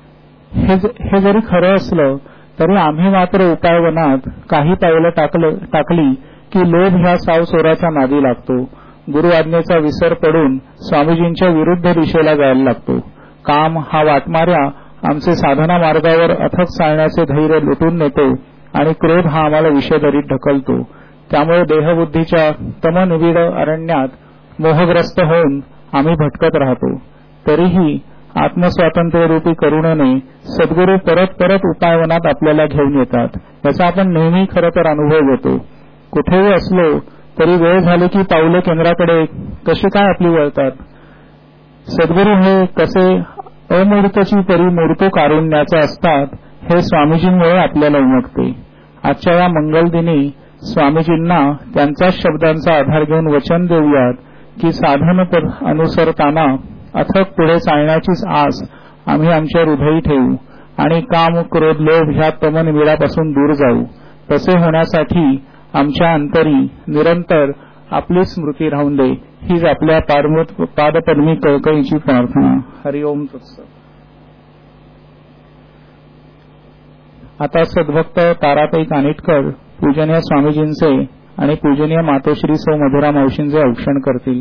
हे जरी खरं असलं तरी आम्ही मात्र उपायवनात काही पावलं टाकली की लोभ ह्या सावसोराच्या नादी लागतो. गुरु आज्ञेचा विसर पडून स्वामीजींच्या विरुद्ध दिशेला जायला लागतो. काम हा वाटमाऱ्या आमचे साधना मार्गावर अथक चालण्याचे धैर्य लुटून नेतो आणि क्रोध हा आम्हाला विषयधरीत ढकलतो. त्यामुळे देहबुद्धीच्या तमनिबिड अरण्यात मोहग्रस्त होऊन आम्ही भटकत राहतो. तरीही आत्मस्वातंत्र्यरूपी करुणेने सद्गुरू परत परत उपायवनात आपल्याला घेऊन येतात. याचा आपण नेहमी खरं तर अनुभव घेतो. कुठेही असलो तरी वेळ झाली की पावले केंद्राकडे कशी काय आपली वळतात. सद्गुरू हे कसे अमूर्तची परी मूर्तो कारुण्याचे असतात हे स्वामीजींमुळे आपल्याला उमगते. आजच्या या मंगलदिनी स्वामीजींना त्यांच्याच शब्दांचा आधार घेऊन वचन देऊयात की साधन अनुसरताना अथक पुढे चालण्याचीच आस आम्ही आमच्या हृदयी ठेवू आणि काम क्रोध लोभ ह्या तमनिबिडापासून दूर जाऊ. तसे होण्यासाठी आमच्या अंतरी निरंतर आपली स्मृती राहून दे हीच आपल्या पादपद्मी कळकळीची प्रार्थना. हरिओम तत्सत. आता सद्भक्त ताराताई कानिटकर पूजनीय स्वामीजींचे आणि पूजनीय मातोश्री सौ मधुरा मावशींचे औक्षण करतील.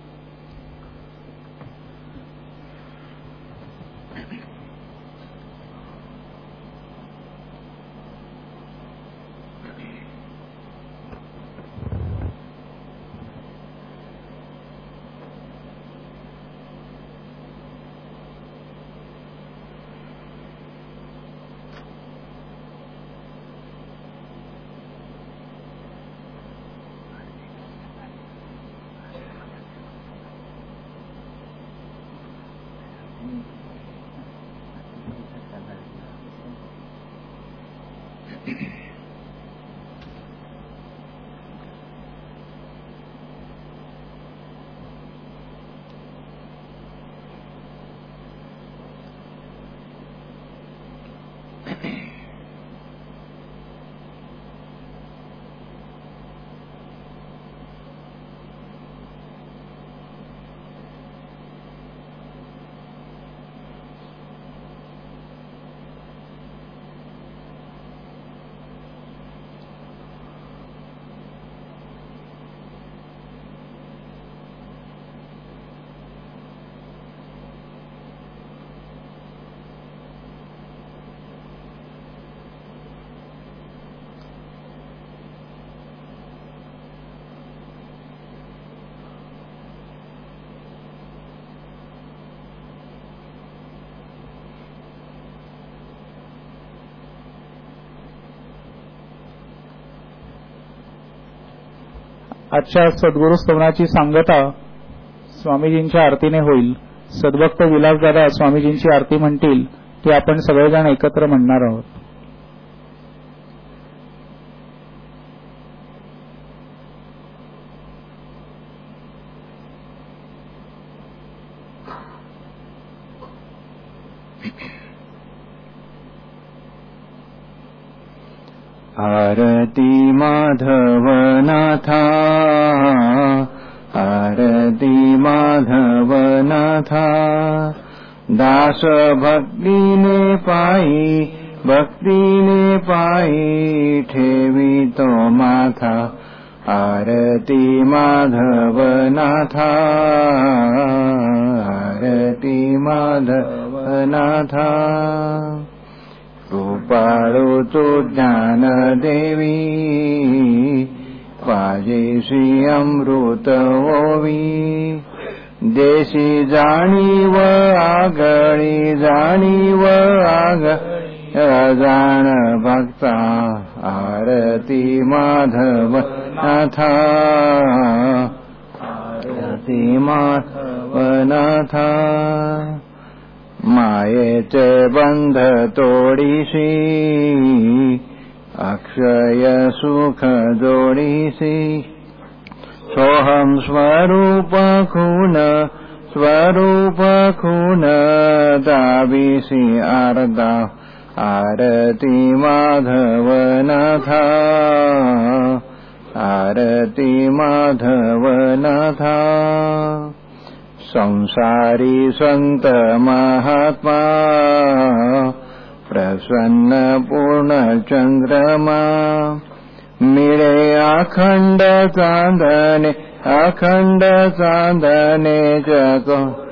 आजच्या सद्गुरु स्तवनाची सांगता स्वामीजींच्या आरतीने होईल. सद्भक्त विलासदादा स्वामीजींची आरती म्हणतील ती आपण सगळेजण एकत्र म्हणणार आहोत. आरती माधवनाथा आरती माधवनाथा दास भक्तीने पायी भक्तीने पायी ठेवी तो माथा आरती माधवनाथा आरती माधवनाथा रूपाळो तो ज्ञान देवी पाजेशी अमृत ओवी देशी जाणीव आगळी जाणीव आग अजाण भक्ता आरती माधवनाथा आरती माधवनाथा मायेचे बंध तोडीशी अक्षय सुख जोडीसी सोहम स्वरूप खून स्वरूप खून दाबीसी आरदा आरती माधवनाथा आरती माधवनाथा संसारी संत महात्मा प्रसन्न पूर्ण चंद्रमा मिळे अखंड चांदणे अखंड चांदणे जग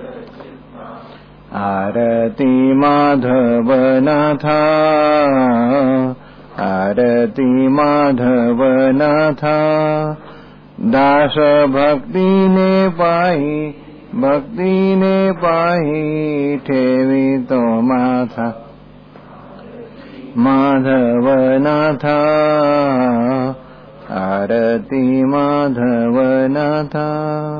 आरती माधवनाथा आरती माधवनाथा दास भक्तीने पायी भक्तीने पायी ठेवी तो माथा माधवनाथा आरती माधवनाथा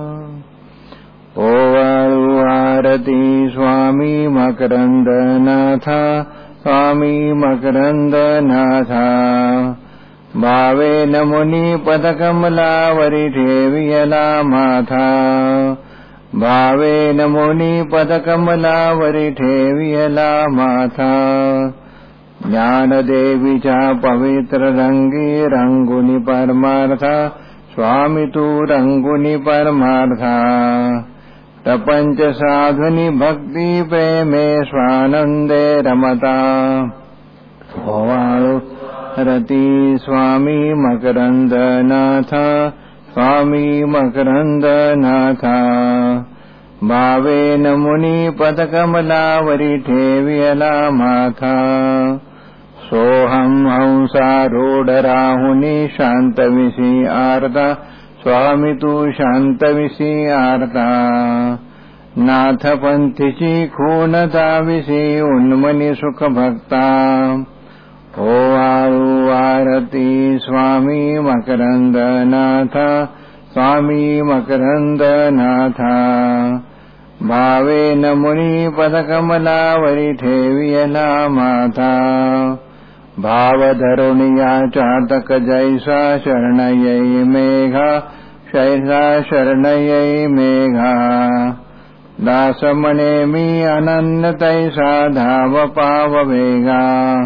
ओवाळू आरती स्वामी मकरंदनाथा स्वामी मकरंदनाथा भावे नमुनी पदकमलावरी ठेवियला माथा भावे नमुनी पदकमलावरी ठेवियला माथा ज्ञानदेवीच्या पवित्र रंगी रंगुनी परमार्था स्वामी तू रंगुनी परमार्था प्रपंच साधुनी भक्ती प्रेमे स्वानंदे रमता ओवाळू रती स्वामी मकरंदनाथा स्वामी मकरंदनाथा भावे नमुनी पदकमलावरी ठेवियला माथा सोहम हंसारूढ राहुनी शांतविसी आरता स्वामी तू शांतविसी आरता नाथ पंथीची खून दाविसी उन्मनी सुख भक्ता ओवाळू आरती स्वामी मकरंदनाथा स्वामी मकरंदनाथा भावे नमुनी पदकमलावरी ठेवियला माथा भाव धरुणिया चातक जैसा शरणयै मेघा शैसा शरणयै मेघा दास मने मी अनन्य तैसा धाव पाव वेगा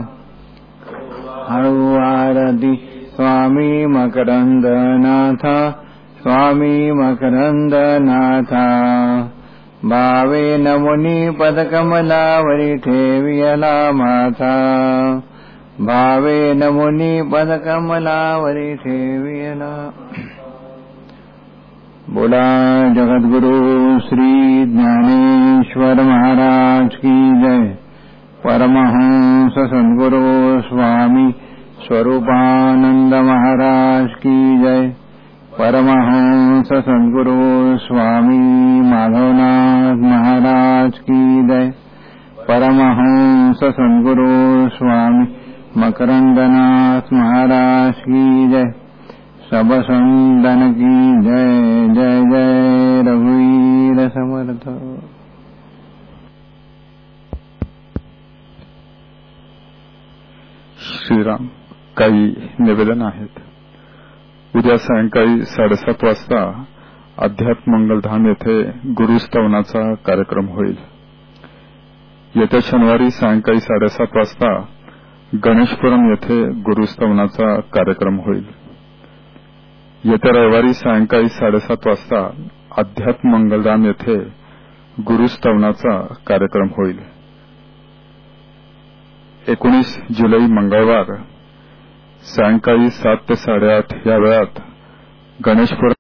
हळू आरती स्वामी मकरंदनाथा स्वामी मकरंदनाथा भावे नमुनी पदकमलावरी ठेवियला माथा भावे नमुनी पदकमलावरी ठेवियला बोला जगद्गुरु श्री ज्ञानेश्वर महाराज की जय परमहंस सद्गुरु स्वामी स्वरूपानंद महाराज की जय परमहंस सद्गुरु स्वामी माधवनाथ महाराज की जय परमहंस सद्गुरु स्वामी मकरंदनाथ महाराज की जय सब संतन की जय जय जय रघुवीर समर्थ। श्रीराम काही निवेदन आहेत। उद्या सायंकाळी साडेसात वाजता अध्यात्म मंगलधाम येथे गुरुस्तवनाचा कार्यक्रम होईल। येत्या शनिवारी सायंकाळी साडेसात वाजता गणेशपुरम येथे गुरुस्तवनाचा कार्यक्रम होईल. येत्या रविवारी सायंकाळी साडेसात वाजता अध्यात्म मंगलधाम येथे गुरुस्तवनाचा कार्यक्रम होईल. एकोणीस जुलै मंगळवार सायंकाळी सात ते साडेआठ या वेळात गणेशपुरम